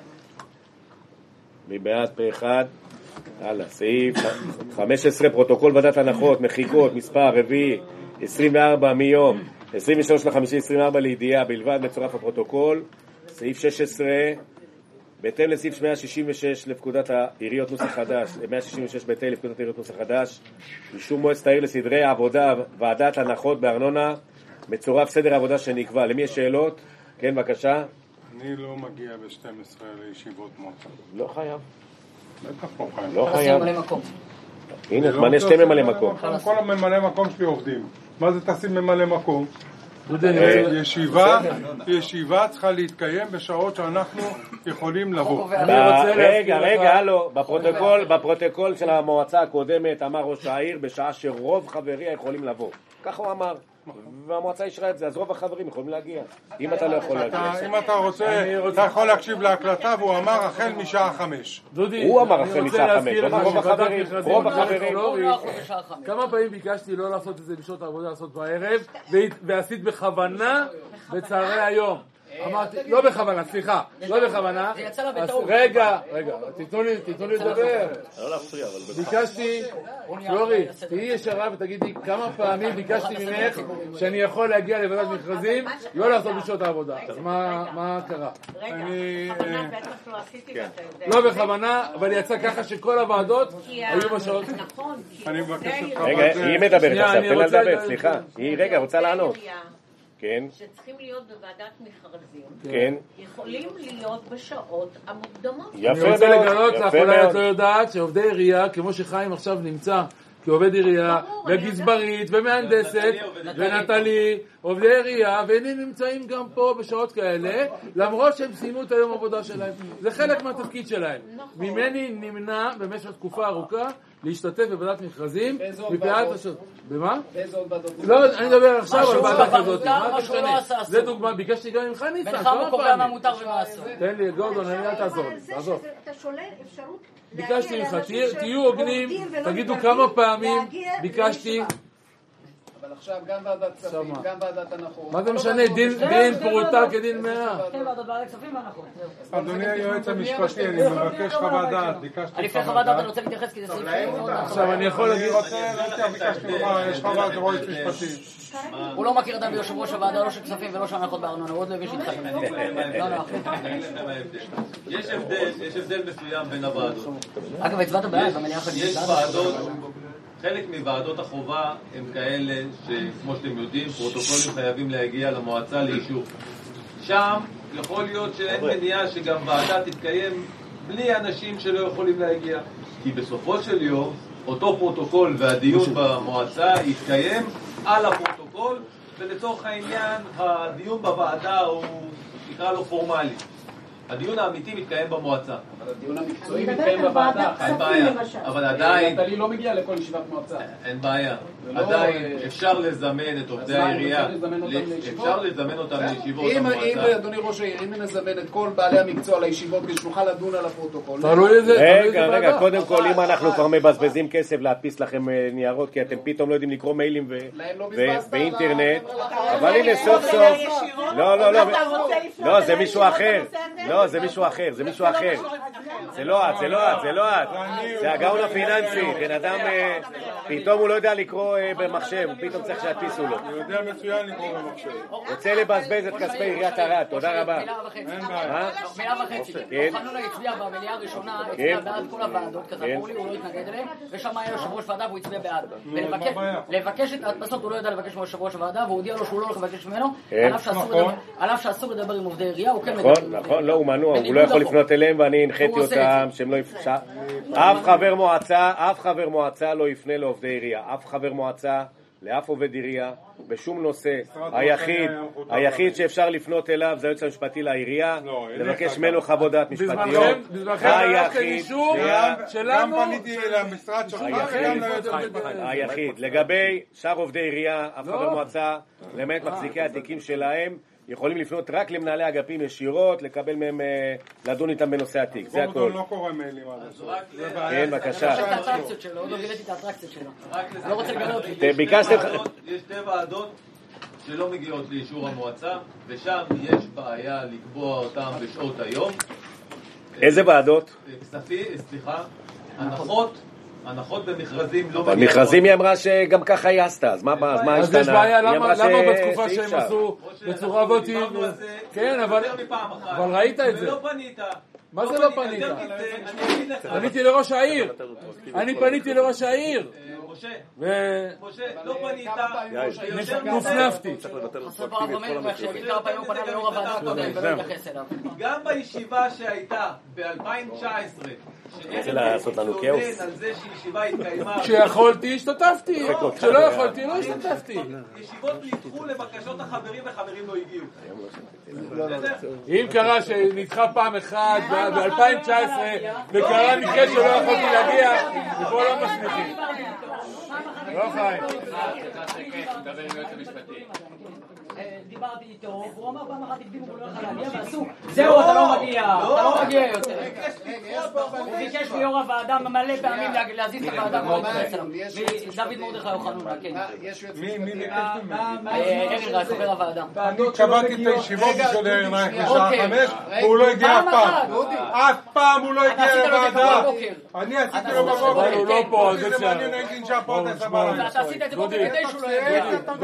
מי בעד? פה אחד. הלאה, סעיף 15, פרוטוקול ועדת ההנחות מחיקות מספר רביעי 24 מיום 23/5/24 לידיעה בלבד מצורף הפרוטוקול. סעיף 16, בהתאם לסעיף 166 לפקודת העיריות נוסח חדש, 166 בהתאם לפקודת העיריות נוסח חדש, אישור מועצת העיר לסדרי העבודה ועדת הנחות בארנונה מצורף סדר העבודה שנקבע. למי יש שאלות? כן, בבקשה. אני לא מגיע ב-12 לישיבות מועצה. לא חייב. בטח לא חייב. לא חייב. הנה, תמנה 2 ממלא מקום. כל הממלא מקום שלי עובדים. מה זה תשים ממלא מקום? ישיבה צריכה להתקיים בשעות שאנחנו יכולים לבוא. רגע, הלו, בפרוטוקול של המועצה הקודמת אמר ראש העיר בשעה שרוב חבריה יכולים לבוא. ככה הוא אמר, והמועצה אישרה את זה, אז רוב החברים יכולים להגיע. אם אתה לא יכול להגיע. אם אתה רוצה, אתה יכול להקשיב להקלטה, והוא אמר החל משעה 5. הוא אמר החל משעה 5, רוב החברים. כמה פעמים ביקשתי לא לעשות את זה בשעות העבודה, לעשות בערב, ועשית בכוונה בצהרי היום. אמרתי, לא בכוונה, סליחה, לא בכוונה. זה יצא לה בטעות. רגע, תיתנו לי לדבר. לא להפריע, אבל... ביקשתי, פלורי, תהיי ישרה ותגידי כמה פעמים ביקשתי ממך שאני יכול להגיע לוועדת מכרזים, לא לעשות בשעות העבודה. אז מה קרה? לא בכוונה, אבל יצא ככה שכל הוועדות היו בשעות. אני מבקש אותך... רגע, היא מדברת עכשיו, תן לה לדבר, סליחה. היא רגע, רוצה לענות. כן. שצריכים להיות בוועדת מכרזים. כן. יכולים להיות בשעות המוקדמות. אני רוצה לגלות לך, אולי את לא יודעת, שעובדי עירייה, כמו שחיים עכשיו נמצא כעובד עירייה, וגזברית, ומהנדסת, ונטלי, עובדי עירייה, והנה נמצאים גם פה בשעות כאלה, למרות שהם סיימו את היום העבודה שלהם. זה חלק מהתפקיד שלהם. ממני נמנע במשך תקופה ארוכה להשתתף בוועדת מכרזים, מפאת השעות. במה? לא, אני מדבר עכשיו על ועדה כזאת. מה תשנה? זה דוגמה, ביקשתי גם ממך ניסן. בינך הוא קובע מה מותר ומה אסור. תן לי, גורדון, אני אל תעזור לי. תעזור. אתה שולל אפשרות ביקשתי ממך, תהיו הוגנים, תגידו כמה פעמים ביקשתי. אבל עכשיו גם ועדת כספים, גם ועדת הנחות. מה זה משנה? דין פרוטה כדין מאה. כן, ועדת כספים והנחות. אדוני היועץ המשפטי, אני מבקש חוות דעת. אני לפני חוות דעת, אני רוצה להתייחס כי זה סעיף עכשיו אני יכול להגיד... ביקשתי ממך, יש חוות דעת יועץ משפטי. הוא לא מכיר אדם ביושב ראש הוועדה, לא של כספים ולא של הנחות בארנונה, הוא עוד לא הבין שהתחלנו. יש הבדל מסוים בין הוועדות. אגב, הצבעת בעד במליאה חגיגה. יש ועדות, חלק מוועדות החובה הם כאלה שכמו שאתם יודעים, פרוטוקולים חייבים להגיע למועצה לאישור. שם יכול להיות שאין מניעה שגם ועדה תתקיים בלי אנשים שלא יכולים להגיע. כי בסופו של יום, אותו פרוטוקול והדיון במועצה יתקיים על הפרוטוקול, ולצורך העניין הדיון בוועדה הוא נקרא לו פורמלי. הדיון האמיתי מתקיים במועצה. אבל הדיון המקצועי מתקיים בוועדה. אין בעיה, אבל עדיין... אני לא מגיע לכל ישיבת מועצה. אין בעיה. עדיין אפשר לזמן את עובדי העירייה. אפשר לזמן אותם לישיבות במועצה. אם אדוני ראש העיר, אם נזמן את כל בעלי המקצוע לישיבות כדי שנוכל לדון על הפרוטוקול. רגע, קודם כל, אם אנחנו כבר מבזבזים כסף להדפיס לכם ניירות, כי אתם פתאום לא יודעים לקרוא מיילים ואינטרנט, אבל הנה סוף סוף... לא, זה מישהו אחר. לא, זה מישהו אחר, זה מישהו אחר. זה לא את, זה הגאון הפיננסי. בן אדם, פתאום הוא לא יודע לקרוא במחשב, פתאום צריך שידפיסו לו. הוא יודע מצוין לקרוא במחשב. רוצה לבזבז את כספי עיריית ערד, תודה רבה. מילה וחצי. חנונה הצביע במליאה הראשונה, הצביע בעד כל הוועדות, כזכור לי, הוא לא התנגד אליהם, ושם היה יושב ראש ועדה והוא הצביע בעד. ולבקש את ההדפסות, הוא לא יודע לבקש מיושב ראש הוועדה, והוא הודיע לו שהוא לא הולך לבקש ממנו, על אף שאסור לדבר עם עובדי עירייה, הוא כן מדבר. נכון, לא, הוא מנוע, הוא לא יכול לפנות אליהם ואני הנחיתי אותם שהם לא יפשע. אף חבר מועצה לא יפנה לעובדי עירייה, אף חבר מועצה, לאף עובד עירייה, בשום נושא. היחיד שאפשר לפנות אליו זה היועץ המשפטי לעירייה, לבקש ממנו חוות דעת משפטיות. גם פניתי למשרד שלך וגם ליועץ המשפטי. היחיד. לגבי שאר עובדי עירייה, אף חבר מועצה, למעט מחזיקי התיקים שלהם, יכולים לפנות רק למנהלי אגפים ישירות, לקבל מהם, לדון איתם בנושא התיק, זה הכל. לא קורא מיילים עד הסוף. כן, בבקשה. יש את האטרקציות שלו, עוד לא גיליתי את האטרקציות שלו. לא רוצה לגלות. יש שתי ועדות שלא מגיעות לאישור המועצה, ושם יש בעיה לקבוע אותם בשעות היום. איזה ועדות? הנחות במכרזים לא מגיעות. במכרזים היא אמרה שגם ככה היא עשתה, אז מה השתנה? אז יש בעיה, למה בתקופה שהם עשו בצורה בוטית? כן, אבל ראית את זה. ולא פנית. מה זה לא פנית? פניתי לראש העיר. אני פניתי לראש העיר. משה, לא פנית. נופנפתי. גם בישיבה שהייתה ב-2019, רוצה לעשות לנו כאוס. על זה שישיבה התקיימה. כשיכולתי השתתפתי, כשלא יכולתי לא השתתפתי. ישיבות נדחו לבקשות החברים וחברים לא הגיעו. אם קרה שנדחה פעם אחת ב-2019 וקרה מקרה שלא יכולתי להגיע, ופה לא מסמיכים. לא חיים. דיברתי איתו, והוא אמר פעם אחת הקדימו והוא לא יכול להגיע ועשו זהו, אתה לא מגיע יותר. הוא ביקש מיו"ר הוועדה מלא פעמים להזיז את הוועדה דוד מרדכי אוחנונה, כן. מי ביקש ארן רייך, חבר הוועדה. אני קבעתי את הישיבות של ארן רייך בשעה 5 והוא לא הגיע אף פעם. אף פעם הוא לא הגיע לוועדה. אני עשיתי לו בבוקר. הוא לא פה, אז זה מעניין, הייתי נשאר פה עוד 10 בלילה. אתה עשית את זה בוקר כדי שהוא לא יגיע.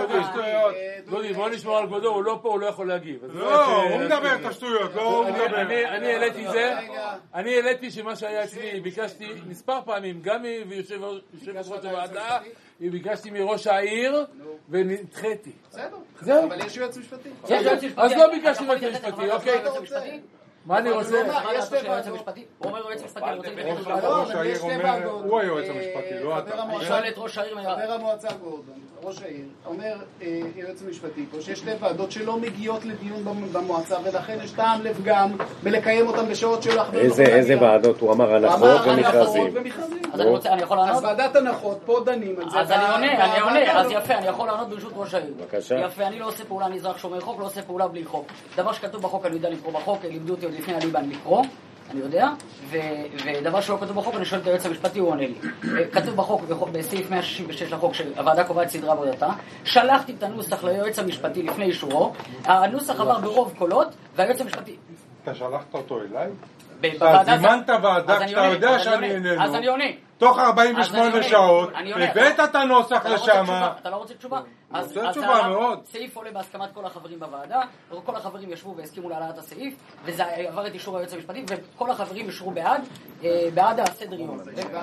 דודי, בוא נשמור על כבודו, הוא לא פה, הוא לא יכול להגיב. לא, הוא מדבר את השטויות, לא הוא מדבר. אני העליתי זה, אני העליתי שמה שהיה אצלי, ביקשתי מספר פעמים, גם מיושב ראש הוועדה, ביקשתי מראש העיר, ונדחיתי. בסדר, אבל יש יועץ משפטי. אז לא ביקשתי יועץ משפטי, אוקיי. מה אני רוצה? הוא אומר יועץ משפטי, אני רוצה להתייחס ראש העיר אומר, הוא היועץ המשפטי, לא אתה. אני שואל את ראש העיר. חבר המועצה גורדון, ראש העיר, אומר יועץ המשפטי פה שיש שתי ועדות שלא מגיעות לדיון במועצה, ולכן יש טעם לפגם ולקיים אותם בשעות שלא אחר. איזה ועדות? הוא אמר הנחות ומכרזים. אני יכול לענות? אז ועדת הנחות, פה דנים על זה. אז אני עונה, אז יפה, אני יכול לענות ברשות ראש העיר. בבקשה. יפה, אני לא עושה פעולה נזרח שומר חוק, לא עושה פעולה בלי חוק. דבר שכתוב בחוק אני יודע לקרוא בחוק, לימדו אותי עוד לפני הליבן לקרוא, אני יודע, ודבר שלא כתוב בחוק אני שואל את היועץ המשפטי, הוא עונה לי. כתוב בחוק, בסעיף 166 לחוק שהוועדה קובעת סדרי עבודתה, שלחתי את הנוסח ליועץ המשפטי לפני אישורו, הנוסח עבר ברוב קולות, והיועץ המשפטי... אתה שלחת אותו אליי? אתה זימנת ועדה כשאתה יודע שאני איננו. אז אני עונה. תוך 48 שעות, הבאת את הנוסח לשם. אתה לא רוצה תשובה? רוצה תשובה מאוד. סעיף עולה בהסכמת כל החברים בוועדה, כל החברים ישבו והסכימו להעלאת הסעיף, וזה עבר את אישור היועץ המשפטי, וכל החברים ישרו בעד הסדר יום.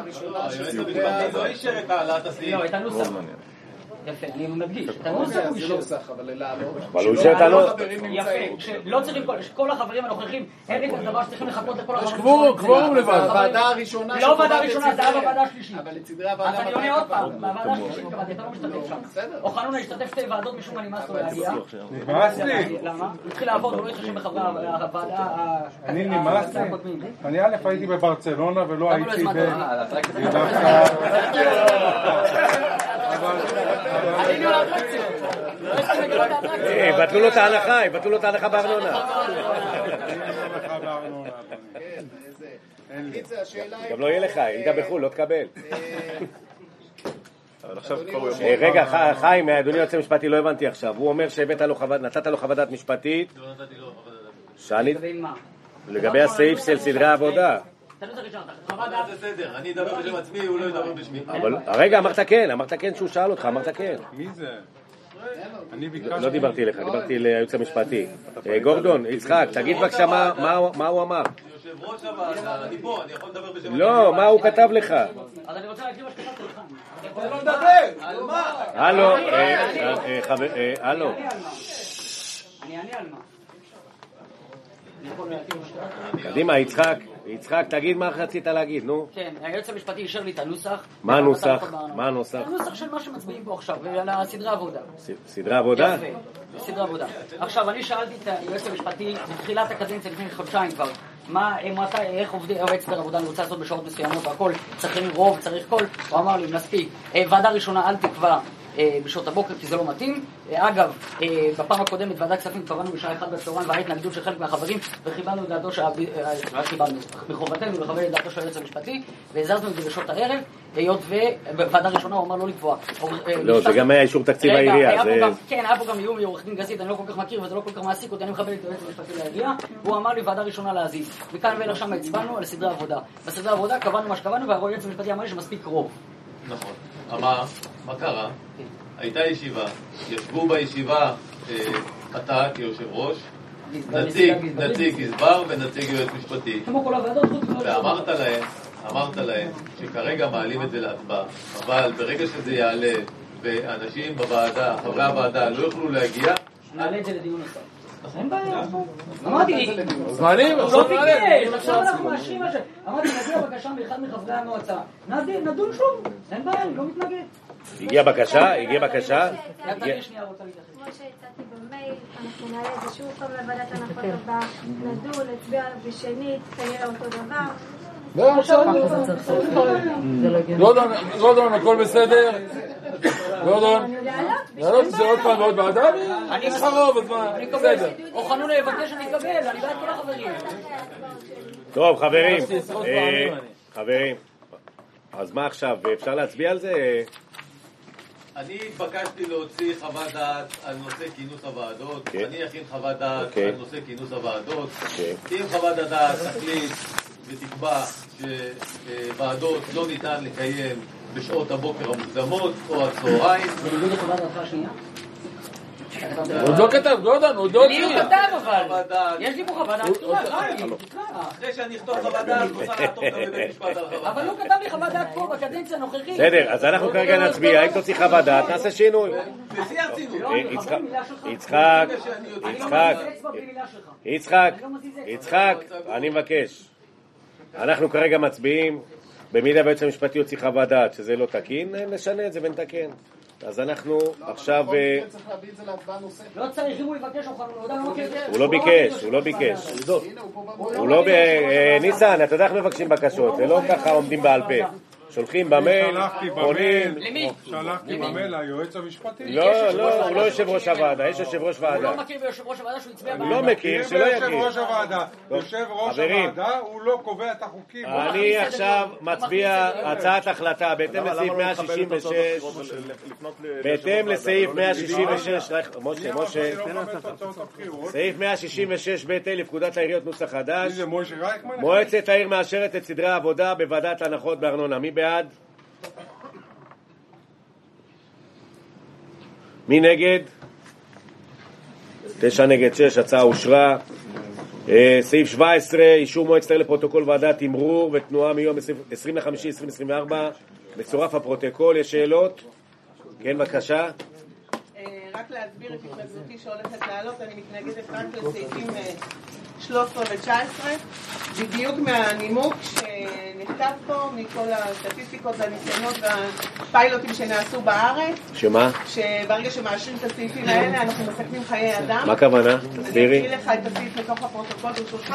לא אישר את העלאת הסעיף. לא, את הנוסח. יפה, אני מדגיש. את הנוסח הוא אישר. אבל הוא אישר את הנוסח. יפה, לא צריכים כל החברים הנוכחים, אין את הדבר שצריכים לחכות לכל החברים. קבורום לבד. הוועדה הראשונה... לא ועדה ראשונה, זה היה בוועדה השלישית. אבל לצדרי הוועדה... אז אני עונה עוד פעם, בוועדה השלישית קבעתי, אתה לא משתתף שם. אוחנונה השתתף שתי ועדות משום מה נמאס לו להגיע. נמאס לי. למה? הוא התחיל לעבוד, הוא לא התחשב בחברי הוועדה... אני נמאס לי. אני א' הייתי בברצלונה ולא הייתי יבטלו לו את ההנחה, יבטלו לו את ההנחה בארנונה. גם לא יהיה לך, אם אתה בחו"ל, לא תקבל. רגע, חיים, אדוני יועץ המשפטי, לא הבנתי עכשיו. הוא אומר שנתת לו חוות דעת משפטית. לא נתתי לו חוות דעת. לגבי מה? לגבי הסעיף של סדרי העבודה. זה סדר, אני אדבר בשם עצמי, הוא לא ידבר בשמי. רגע, אמרת כן שהוא שאל אותך, אמרת כן. מי זה? לא דיברתי לך, דיברתי ליועץ המשפטי. גורדון, יצחק, תגיד בבקשה מה הוא אמר. יושב ראש הוועדה, אני פה, אני יכול לדבר בשם... לא, מה הוא כתב לך? אז אני רוצה להקריא מה שכתבתי לך. אני לא מדבר! על מה? הלו, הלו. אני אענה על מה. קדימה, יצחק, תגיד מה רצית להגיד, נו. כן, היועץ המשפטי אישר לי את הנוסח. מה הנוסח? מה הנוסח? הנוסח של מה שמצביעים פה עכשיו, על הסדרי עבודה. סדרי עבודה? יפה, סדרי עבודה. עכשיו, אני שאלתי את היועץ המשפטי, בתחילת הקדנציה לפני חודשיים כבר, איך עובד סדר עבודה אני רוצה לעשות בשעות מסוימות והכל, צריכים רוב, צריך כל, הוא אמר לי, מספיק. ועדה ראשונה, אל תקבע בשעות הבוקר, כי זה לא מתאים. אגב, בפעם הקודמת ועדת כספים קבענו בשעה 1 בצהריים והיה התנגדות של חלק מהחברים וחיבלנו את דעתו מחובתנו לכבד את דעתו של היועץ המשפטי והזזנו את זה בשעות הערב, היות ובוועדה ראשונה הוא אמר לא לקבוע. לא, זה גם היה אישור תקציב העירייה. כן, היה פה גם איום מעורך דין גזית, אני לא כל כך מכיר וזה לא כל כך מעסיק אותי, אני מכבד את היועץ המשפטי לעירייה, והוא אמר לי ועדה ראשונה להזיז. מכאן ואילך שם הצבענו על סדרי עבודה. בסדרי עבודה קבענו מה שקבענו והיועץ המשפטי אמר לי שמספיק רוב. נכון. מה קרה? הייתה ישיבה, ישבו בישיבה אתה כיושב ראש, נציג גזבר ונציג יועץ משפטי, ואמרת להם שכרגע מעלים את זה להצבעה, אבל ברגע שזה יעלה ואנשים בוועדה, חברי הוועדה לא יוכלו להגיע, נעלה את זה לדיון נוסף. אין בעיה, אמרתי, זמנים, הוא לא ביקש, עכשיו אנחנו מאשרים מה ש... אמרתי, נגיע בקשה מאחד מחברי המועצה, נדון שוב, אין בעיה, אני לא מתנגד. הגיעה בקשה? כמו שהצעתי במייל, אנחנו נעלה את זה שוב פעם לוועדת הנחות הבאה, נדון, נצביע בשנית, כנראה אותו דבר. גורדון, הכל בסדר? גורדון, לעלות את זה עוד פעם ועוד ועדה? אני חרוב, אז מה? אני אקבל. או חנונה יבקש, אני אקבל, אני בעד כל החברים. טוב, חברים, אז מה עכשיו, אפשר להצביע על זה? אני התבקשתי להוציא חוות דעת על נושא כינוס הוועדות, אני אכין חוות דעת על נושא כינוס הוועדות. אם חוות הדעת תחליט ותקבע שוועדות לא ניתן לקיים בשעות הבוקר המוקדמות או הצהריים. בניגוד לחוות דעתך השנייה? עוד לא כתב, גורדון, עוד לא לי הוא כתב אבל. יש לי פה חוות דעת. אחרי שאני אכתוב חוות דעת, נוכל לעתור גם לבית משפט על חוות דעת. אבל הוא כתב לי חוות דעת פה בקדנציה הנוכחית. בסדר, אז אנחנו כרגע נצביע, אם תוציא חוות דעת, נעשה שינוי. יצחק, אני מבקש. אנחנו כרגע מצביעים, במידה והיועץ המשפטי יוציא חוות דעת שזה לא תקין, נשנה את זה ונתקן. אז אנחנו עכשיו... לא צריך, אם הוא יבקש או הוא לא ביקש. ניסן, אתה יודע איך מבקשים בקשות, זה לא ככה עומדים בעל פה. שולחים במייל, עונים. שלחתי במייל ליועץ המשפטי. לא, הוא לא יושב ראש הוועדה, יש יושב ראש ועדה. הוא לא מכיר ביושב ראש הוועדה שהוא יצביע הוא לא מכיר, שלא יכיר. יושב ראש הוועדה, הוא לא קובע את החוקים. אני עכשיו מצביע הצעת החלטה בהתאם לסעיף 166. בהתאם לסעיף 166, משה, סעיף 166 ב' לפקודת העיריות נוסח חדש. מועצת העיר מאשרת את סדרי העבודה בוועדת הנחות בארנונה. מי בעד? מי נגד? 9 נגד 6, הצעה אושרה. סעיף 17, אישור מועצת העיר לפרוטוקול ועדת תמרור ותנועה מיום 20/5/2024. מצורף הפרוטוקול, יש שאלות? כן, בבקשה. רק להסביר את התנגדותי שהולכת לעלות, אני מתנגדת רק לסעיפים 13 ו-19, בדיוק מהנימוק שנכתב פה מכל הסטטיסטיקות והניסיונות והפיילוטים שנעשו בארץ. שמה? שברגע שמאשרים את הסעיפים האלה אנחנו מסכנים חיי אדם. מה הכוונה? תסבירי. אני אקריא לך את הסעיף לתוך הפרוטוקול ברשותך.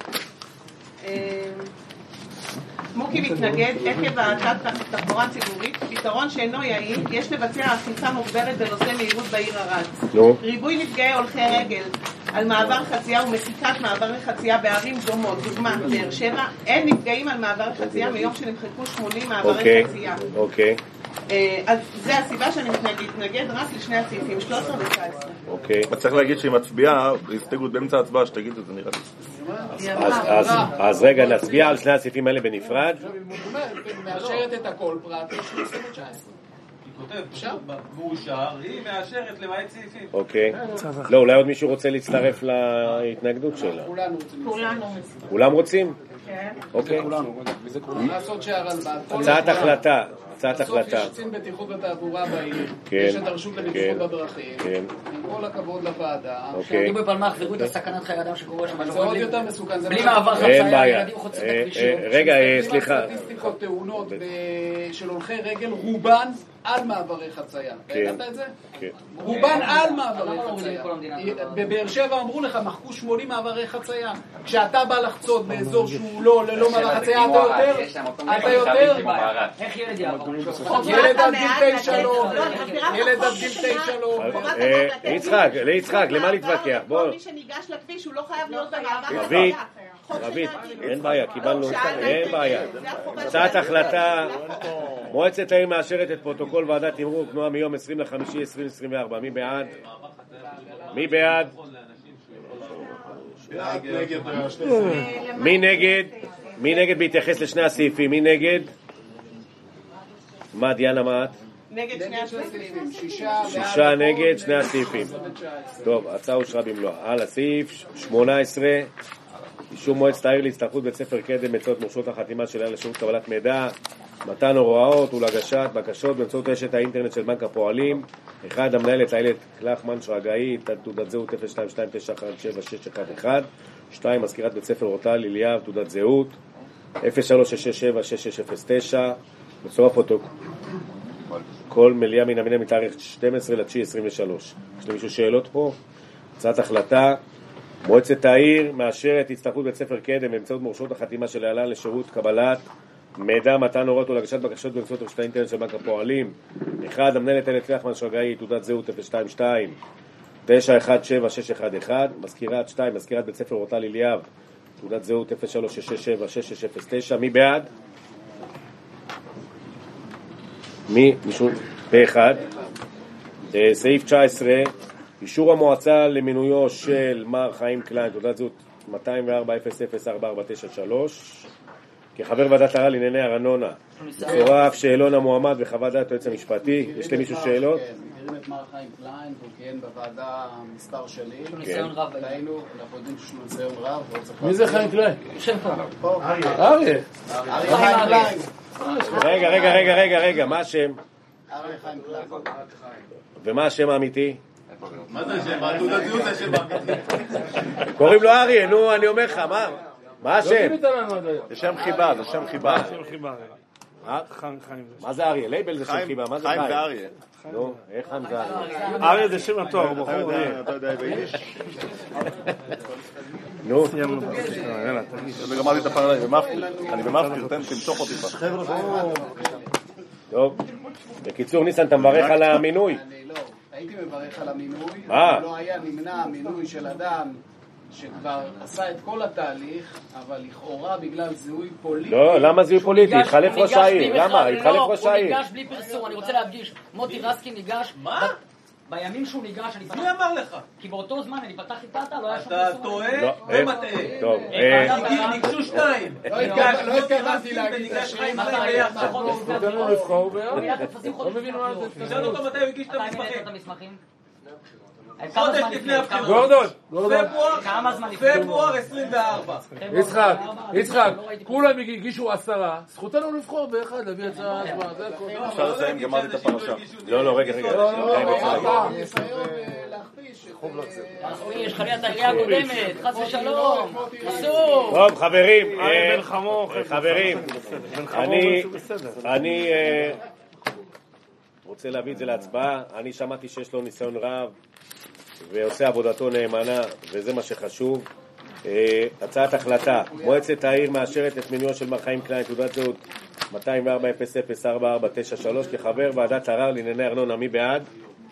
מוקי מתנגד עקב האטת תחבורה ציבורית, פתרון שאינו יעיל, יש לבצע אכיפה מוגברת בנושא מהירות בעיר ערד. ריבוי נפגעי הולכי רגל על מעבר חצייה ומחיקת מעבר חצייה בערים דומות, דוגמה באר שבע, אין נפגעים על מעבר חצייה מיום שנמחקו 80 מעברי חצייה. אז זה הסיבה שאני מתנגד רק לשני הסעיפים 13 ו-19. אוקיי. צריך להגיד שהיא מצביעה, הסתייגות באמצע ההצבעה, שתגיד את זה נראה לי. אז רגע, נצביע על שני הסעיפים האלה בנפרד. מאשרת את הכל פרט, יש 19. היא כותבת, מאושר, היא מאשרת למעט סעיפים. אוקיי. לא, אולי עוד מישהו רוצה להצטרף להתנגדות שלה. כולם רוצים? כן. אוקיי. לעשות שהרלב"ד. הצעת החלטה. בסוף יש קצין בטיחות בתעבורה בעיר, יש את הרשות לבטיחות בדרכים, עם כל הכבוד לוועדה. שעמדו בפלמ"ח וראו את הסכנת חיי אדם שקורה שם. זה עוד יותר מסוכן. בלי מעבר חצייה, ילדים חוצים את הכבישים. רגע, סליחה. סטטיסטיקות תאונות של הולכי רגל, רובן על מעברי חצייה. ראית את זה? רובן על מעברי חצייה. בבאר שבע אמרו לך, מחקו 80 מעברי חצייה. כשאתה בא לחצות באזור שהוא ללא מעבר חצייה, אתה יותר... איך ילד יעבור? ילד עד גיל 9 לא. ילד עד גיל 9 לא. ליצחק, למה להתווכח? מי שניגש לכביש הוא לא חייב להיות במעבר. רבית, אין בעיה, קיבלנו, אין בעיה. הצעת החלטה, מועצת העיר מאשרת את פרוטוקול ועדת תמרור תנועה מיום 20/5/2024. מי בעד? מי בעד? מי נגד? מי נגד בהתייחס לשני הסעיפים? מי נגד? מה דיאנה מה את? נגד שני הסעיפים. 6 נגד שני הסעיפים. טוב, הצעה אושרה במלואה. הלאה, סעיף 18. אישור מועצת העיר להצטרפות בית ספר קדם באמצעות מורשות החתימה של העיר לשירות קבלת מידע, מתן הוראות ולהגשת בקשות באמצעות רשת האינטרנט של בנק הפועלים. 1. המנהלת איילת קלחמן שרגאי, תעודת זהות 02291761. 2. מזכירת בית ספר אורטל אליאב, תעודת זהות 03676609. בצורף פרוטוקול כל מליאה מן המניין מתאריך 12/9/23. יש למישהו שאלות פה? הצעת החלטה, מועצת העיר מאשרת הצטרפות בית ספר קדם באמצעות מורשות החתימה של להלן לשירות קבלת מידע, מתן הוראות ולהגשת בקשות באמצעות רשת האינטרנט של בנק הפועלים. 1. המנהלת איילת פלחמן שרגאי, תעודת זהות 022 917-611. מזכירת 2, מזכירת בית ספר אורטל אליאב, תעודת זהות 0367-6609. מי בעד? מישהו? פה אחד. סעיף 19, אישור המועצה למינויו של מר חיים קליין, תעודת זהות 204-004493, כחבר ועדת ערר לענייני ארנונה. צורף שאלון המועמד וחוות דעת היועץ המשפטי. יש למישהו שאלות? כן, מכירים את מר חיים קליין, הוא כיהן בוועדה מספר שנים. יש לו ניסיון רב. אנחנו יודעים שיש לו ניסיון רב. מי זה חיים קליין? שם פה. אריה. חיים קליין. רגע, מה השם? אריה חיים קליין. ומה השם האמיתי? מה זה השם? מה תעודת זהות זה השם האמיתי? קוראים לו אריה, נו, אני אומר לך, מה השם? זה שם חיבה, זה שם חיבה. מה זה אריה? לייבל זה שם חיבה, מה זה חיים? חיים זה אריה. נו, איך חיים זה אריה? אריה זה שם התואר, בחור. אתה יודע ביידיש? נו. אני גמרתי את הפעם, אני במפקיר, תמשוך אותי פה. טוב. בקיצור, ניסן, אתה מברך על המינוי? אני לא, הייתי מברך על המינוי, מה? לא היה נמנע המינוי של אדם שכבר עשה את כל התהליך, אבל לכאורה בגלל זיהוי פוליטי. לא, למה זיהוי פוליטי? התחלף ראש העיר. למה? התחלף ראש העיר. הוא ניגש בלי פרסום, אני רוצה להדגיש. מוטי רסקין ניגש. מה? בימים שהוא ניגש, אני פתחתי... מי אמר לך? כי באותו זמן אני פתחתי תתה, לא היה שום אתה פרסום. טועה ומטעה. טוב. ניגשו שניים. לא התכוונתי להגיד ניגש חיים ביחד. תן לו לבחור לא מבין מה זה. תשאל אותו מתי הוא הגיש את המסמכים. חודש לפני הבחירות. גורדון. כמה זמן פברואר 24. יצחק, כולם הגישו 10, זכותנו לבחור באחד, להביא הצעה, זה הכל. אפשר לסיים, גמרתי את הפרשה. לא, רגע. יש חלילה את העירייה הקודמת, חס ושלום, אסור. טוב, חברים, אני רוצה להביא את זה להצבעה. אני שמעתי שיש לו ניסיון רב ועושה עבודתו נאמנה, וזה מה שחשוב. הצעת החלטה, מועצת העיר מאשרת את מינויו של מר חיים קליין, תעודת זהות 204-004493, כחבר ועדת ערר לענייני ארנונה. מי בעד?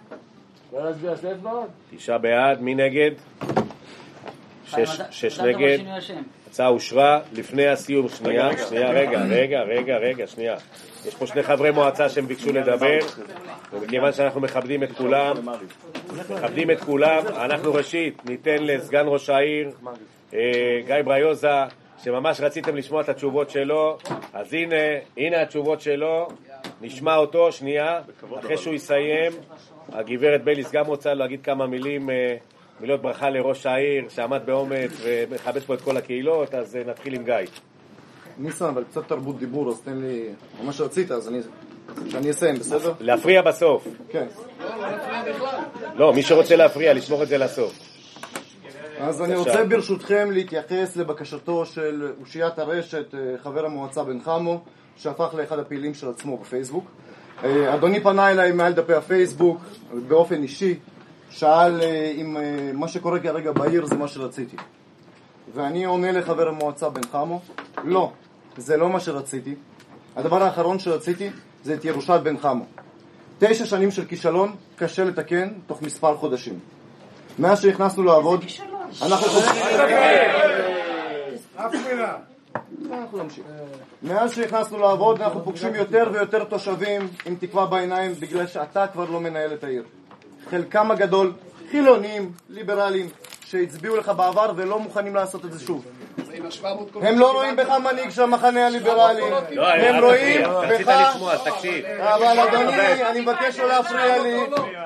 9 בעד, מי נגד? 6 נגד. הצעה אושרה. לפני הסיום, שנייה, רגע, שנייה. יש פה שני חברי מועצה שהם ביקשו לדבר, ומכיוון שאנחנו מכבדים את כולם, אנחנו ראשית ניתן לסגן ראש העיר גיא בריוזה, שממש רציתם לשמוע את התשובות שלו, אז הנה התשובות שלו, נשמע אותו. שנייה, אחרי שהוא יסיים, הגברת בייליס גם רוצה להגיד כמה מילות ברכה לראש העיר שעמד באומץ ומכבד פה את כל הקהילות. אז נתחיל עם גיא. ניסן, אבל קצת תרבות דיבור, אז תן לי מה שרצית, אז שאני אסיים, בסדר? להפריע בסוף. כן. לא, מי שרוצה להפריע, לשמור את זה לסוף. אז אני רוצה ברשותכם להתייחס לבקשתו של אושיית הרשת, חבר המועצה בן חמו, שהפך לאחד הפעילים של עצמו בפייסבוק. אדוני פנה אליי מעל דפי הפייסבוק באופן אישי, שאל אם מה שקורה כרגע בעיר זה מה שרציתי. ואני עונה לחבר המועצה בן חמו, לא, זה לא מה שרציתי. הדבר האחרון שרציתי זה את ירושת בן חמו. 9 שנים של כישלון, קשה לתקן תוך מספר חודשים. מאז שהכנסנו לעבוד, מאז שהכנסנו לעבוד אנחנו פוגשים יותר ויותר תושבים עם תקווה בעיניים, בגלל שאתה כבר לא מנהל את העיר. חלקם הגדול חילונים, ליברלים, שהצביעו לך בעבר ולא מוכנים לעשות את זה שוב. הם לא רואים בך מנהיג של המחנה הליברלי, הם רואים בך... אבל אדוני, אני מבקש לא להפריע לי.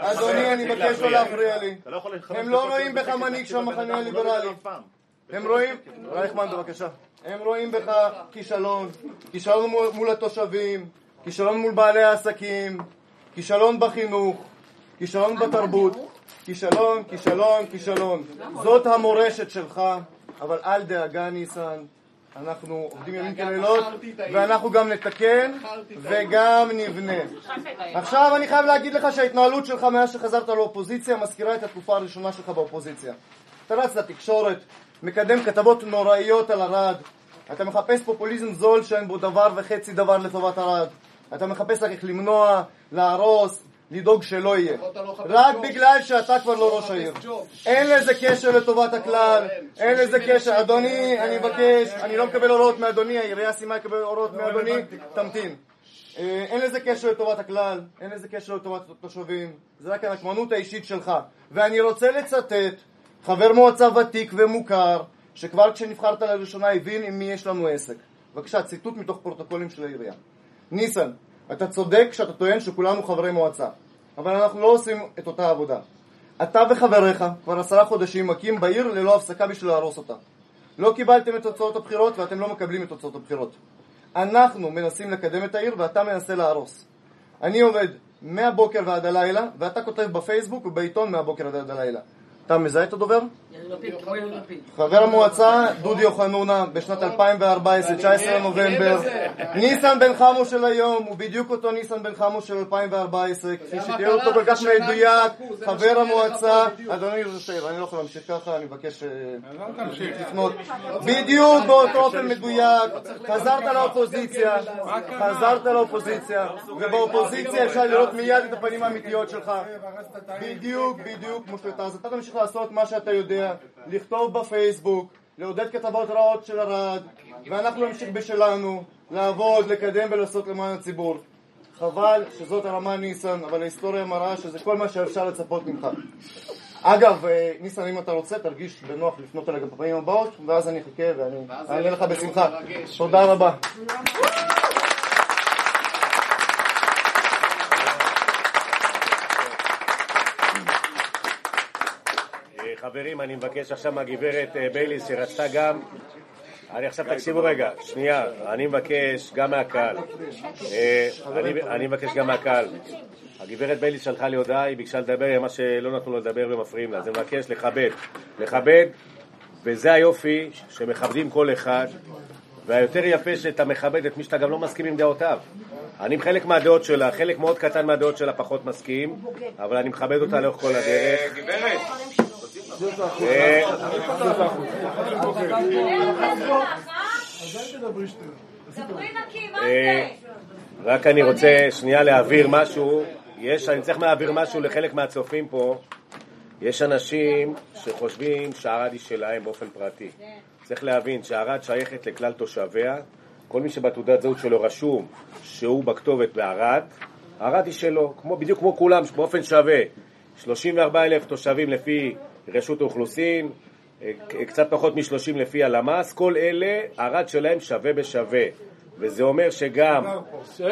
הם לא רואים בך מנהיג של המחנה הליברלי. הם רואים... רייכמן בבקשה. הם רואים בך כישלון, כישלון מול התושבים, כישלון מול בעלי העסקים, כישלון בחינוך, כישלון בתרבות, כישלון. זאת המורשת שלך, אבל אל דאגה ניסן, אנחנו עובדים ימים כלילות, ואנחנו גם נתקן וגם נבנה. עכשיו אני חייב להגיד לך שההתנהלות שלך מאז שחזרת לאופוזיציה מזכירה את התקופה הראשונה שלך באופוזיציה. אתה רץ לתקשורת, מקדם כתבות נוראיות על הרד, אתה מחפש פופוליזם זול שאין בו דבר וחצי דבר לטובת ערד. אתה מחפש איך למנוע, להרוס, לדאוג שלא יהיה. רק בגלל שאתה כבר לא ראש העיר. אין לזה קשר לטובת הכלל, אין לזה קשר. אדוני, אני מבקש, אני לא מקבל הוראות מאדוני, העירייה סיימה לקבל הוראות מאדוני, תמתין. אין לזה קשר לטובת הכלל, אין לזה קשר לטובת התושבים, זה רק הנקמנות האישית שלך. ואני רוצה לצטט חבר מועצה ותיק ומוכר, שכבר כשנבחרת לראשונה הבין עם מי יש לנו עסק. בבקשה, ציטוט מתוך פרוטוקולים של העירייה. ניסן, אתה צודק כשאתה טוען שכולנו חברי מועצה, אבל אנחנו לא עושים את אותה עבודה. אתה וחבריך כבר 10 חודשים מקים בעיר ללא הפסקה בשביל להרוס אותה. לא קיבלתם את תוצאות הבחירות ואתם לא מקבלים את תוצאות הבחירות. אנחנו מנסים לקדם את העיר ואתה מנסה להרוס. אני עובד מהבוקר ועד הלילה, ואתה כותב בפייסבוק ובעיתון מהבוקר ועד הלילה. אתה מזהה את הדובר? חבר המועצה דודי יוחנונה בשנת 2014, 19 לנובמבר. ניסן בן חמו של היום הוא בדיוק אותו ניסן בן חמו של 2014, כפי שתהיה אותו כל כך מדויק. חבר המועצה, אדוני ראש, אני לא יכול להמשיך ככה, אני מבקש לפנות. בדיוק באותו אופן מדויק. חזרת לאופוזיציה, ובאופוזיציה אפשר לראות מיד את הפנים האמיתיות שלך. בדיוק כמו שאתה. אז אתה תמשיך לעשות מה שאתה יודע, לכתוב בפייסבוק, לעודד כתבות רעות של ערד, ואנחנו נמשיך בשלנו, לעבוד, לקדם ולעשות למען הציבור. חבל שזאת הרמה ניסן, אבל ההיסטוריה מראה שזה כל מה שאפשר לצפות ממך. אגב, ניסן, אם אתה רוצה, תרגיש בנוח לפנות אליי גם בפעמים הבאות, ואז אני אחכה ואני אענה לך בשמחה. תודה רבה. חברים, אני מבקש עכשיו מהגברת בייליס שרצתה גם, אני עכשיו תקשיבו רגע, שנייה, אני מבקש גם מהקהל, הגברת בייליס שלחה לי הודעה, היא ביקשה לדבר, מה שלא נתנו לו לדבר ומפריעים לה, אז אני מבקש לכבד, וזה היופי שמכבדים כל אחד, והיותר יפה שאתה מכבד את מי שאתה גם לא מסכים עם דעותיו. אני חלק מהדעות שלה, חלק מאוד קטן מהדעות שלה פחות מסכים, אבל אני מכבד אותה לאורך כל הדרך. גברת! רק אני רוצה שנייה להעביר משהו. אני צריך להעביר משהו לחלק מהצופים פה. יש אנשים שחושבים שערד היא שלהם באופן פרטי. צריך להבין שערד שייכת לכלל תושביה. כל מי שבתעודת זהות שלו רשום שהוא בכתובת בערד, ערד היא שלו, בדיוק כמו כולם, באופן שווה. 34,000 תושבים לפי רשות האוכלוסין, קצת פחות מ-30 לפי הלמ"ס, כל אלה ערד שלהם שווה בשווה, וזה אומר שגם 40%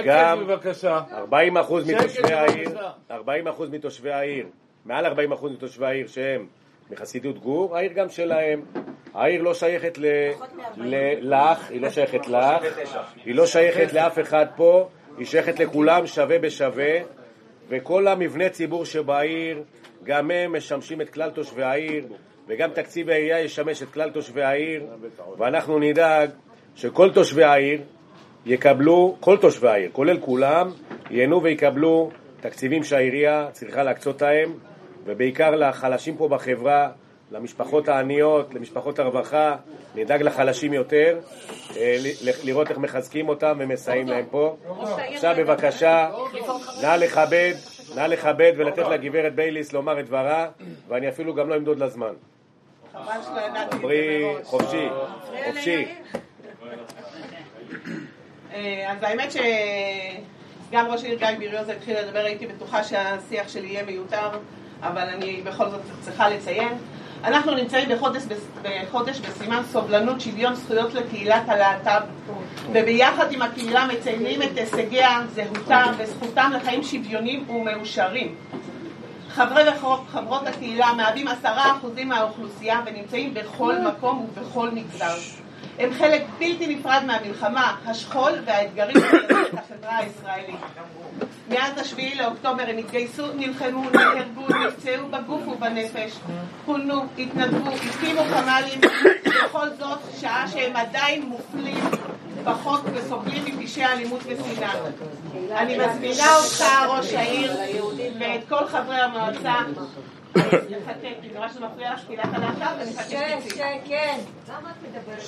מתושבי העיר, מעל 40% מתושבי העיר שהם מחסידות גור, העיר גם שלהם. העיר לא שייכת לך, היא לא שייכת לך, היא לא שייכת לאף אחד פה, היא שייכת לכולם שווה בשווה, וכל המבנה ציבור שבעיר גם הם משמשים את כלל תושבי העיר, וגם תקציב העירייה ישמש את כלל תושבי העיר, ואנחנו נדאג שכל תושבי העיר יקבלו, כל תושבי העיר, כולל כולם, ייהנו ויקבלו תקציבים שהעירייה צריכה להקצות להם, ובעיקר לחלשים פה בחברה, למשפחות העניות, למשפחות הרווחה, נדאג לחלשים יותר, לראות איך מחזקים אותם ומסייעים להם פה. עכשיו בבקשה, נא לכבד ולתת לגברת בייליס לומר את דברה, ואני אפילו גם לא אמדוד לזמן. דברי חופשי. אז האמת שגם ראש העיר גיא ביריוזה התחיל לדבר, הייתי בטוחה שהשיח שלי יהיה מיותר, אבל אני בכל זאת צריכה לציין. אנחנו נמצאים בחודש בסימן סובלנות, שוויון זכויות לקהילת הלהט"ב, וביחד עם הקהילה מציינים את הישגיה, זהותה וזכותם לחיים שוויוניים ומאושרים. חברי וחברות הקהילה מהווים 10% מהאוכלוסייה ונמצאים בכל מקום ובכל מגזר. הם חלק בלתי נפרד מהמלחמה, השכול והאתגרים של החברה הישראלית. מאז 7 לאוקטובר הם התגייסו, נלחמו, נהרגו, נפצעו בגוף ובנפש, פונו, התנדבו, הקימו חמ"לים, בכל זאת שעה שהם עדיין מופלים פחות וסובלים מפשעי אלימות ושנאה. אני מזמינה אותך, ראש העיר, ואת כל חברי המועצה, נחכה, כי נראה שזה מפריע לך קהילת הלהט"ב, ונחכה שתצאי. כן. למה את מדברת?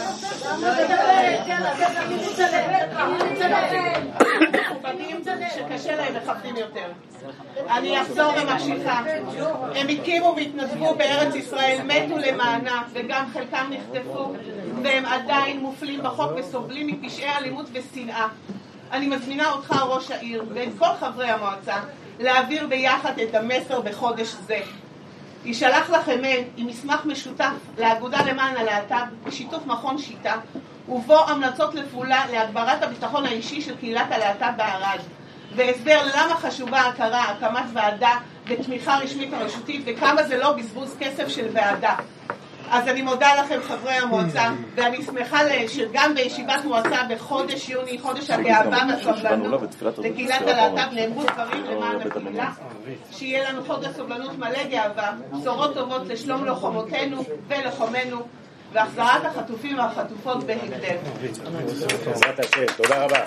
מכובדים שקשה להם מכבדים יותר. אני אחזור וממשיכה. הם הקימו והתנדבו בארץ ישראל, מתו למענה, וגם חלקם נחטפו, והם עדיין מופלים בחוק וסובלים מפשעי אלימות ושנאה. אני מזמינה אותך, ראש העיר, ואת כל חברי המועצה, להעביר ביחד את המסר בחודש זה. יישלח לכם מייל עם מסמך משותף לאגודה למען הלהט"ב בשיתוף מכון שיטה, ובו המלצות לפעולה להגברת הביטחון האישי של קהילת הלהט"ב בערד, והסבר למה חשובה ההכרה, הקמת ועדה ותמיכה רשמית הרשותית, וכמה זה לא בזבוז כסף של ועדה. אז אני מודה לכם חברי המועצה, ואני שמחה שגם בישיבת מועצה בחודש יוני, חודש הגאווה והסובלנות לקהילת הלהט"ב, נאמרו דברים למען הקהילה, שיהיה לנו חודש סובלנות מלא גאווה, בשורות טובות לשלום לוחמותינו ולוחמינו, והחזרת החטופים והחטופות בהקדם. בעזרת השם, תודה רבה.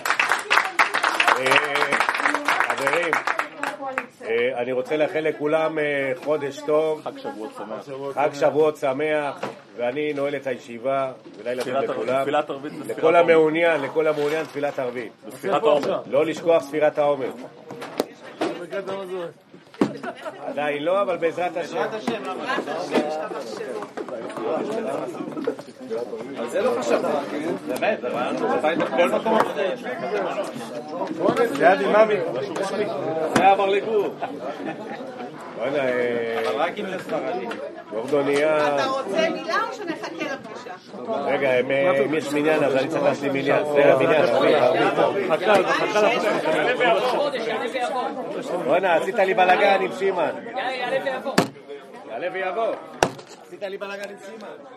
חברים, אני רוצה לאחל לכולם חודש טוב, חג שבועות שמח, ואני נועל את הישיבה, ולילה טוב לכולם. לכל המעוניין, תפילת ערבית. לא לשכוח ספירת העומר. עדיין לא, אבל בעזרת השם. על זה לא חשבת, באמת, זה רעיון, כל מקום. זה הדינמי. זה עבר לגור. וואלה, אבל רק אם לספרדי. גורדוניה. אתה רוצה מילה או שנחכה לפגישה? רגע, אם יש מניין, אז אני צריך להשלים מניין. זה המניין, חכה וואלה, עשית לי בלגן עם שימן. יעלה ויבוא. עשית לי בלגן עם שימן.